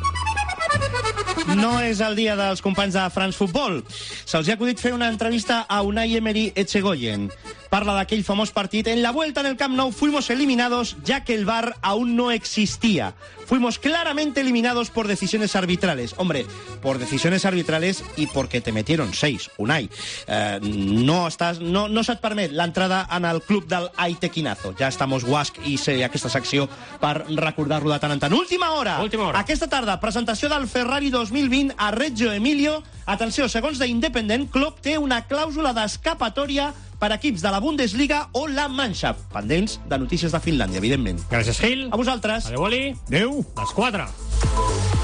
No és el dia dels companys de France Football. Se'ls ha acudit fer una entrevista a Unai Emery Etxegoyen. Parla d'aquell famós partit. En la vuelta en el Camp Nou fuimos eliminados ya que el V A R aún no existía. Fuimos claramente eliminados por decisiones arbitrales. Hombre, por decisiones arbitrales y porque te metieron seis, Unai. Eh, no, estàs, no, no se't permet l'entrada en el club del Aitequinazo. Ja estamos guasc i sé aquesta secció per recordar-lo de tant en tant. Última hora! Última hora. Aquesta tarda, presentació del Ferrari dos mil vint a Reggio Emilio. Atenció, segons The Independent, Klopp té una clàusula d'escapatòria per equips de la Bundesliga o la Mannschaft. Pendents de notícies de Finlàndia, evidentment. Gràcies, Gil. A vosaltres. Adéu, Oli. Adéu. Les quatre.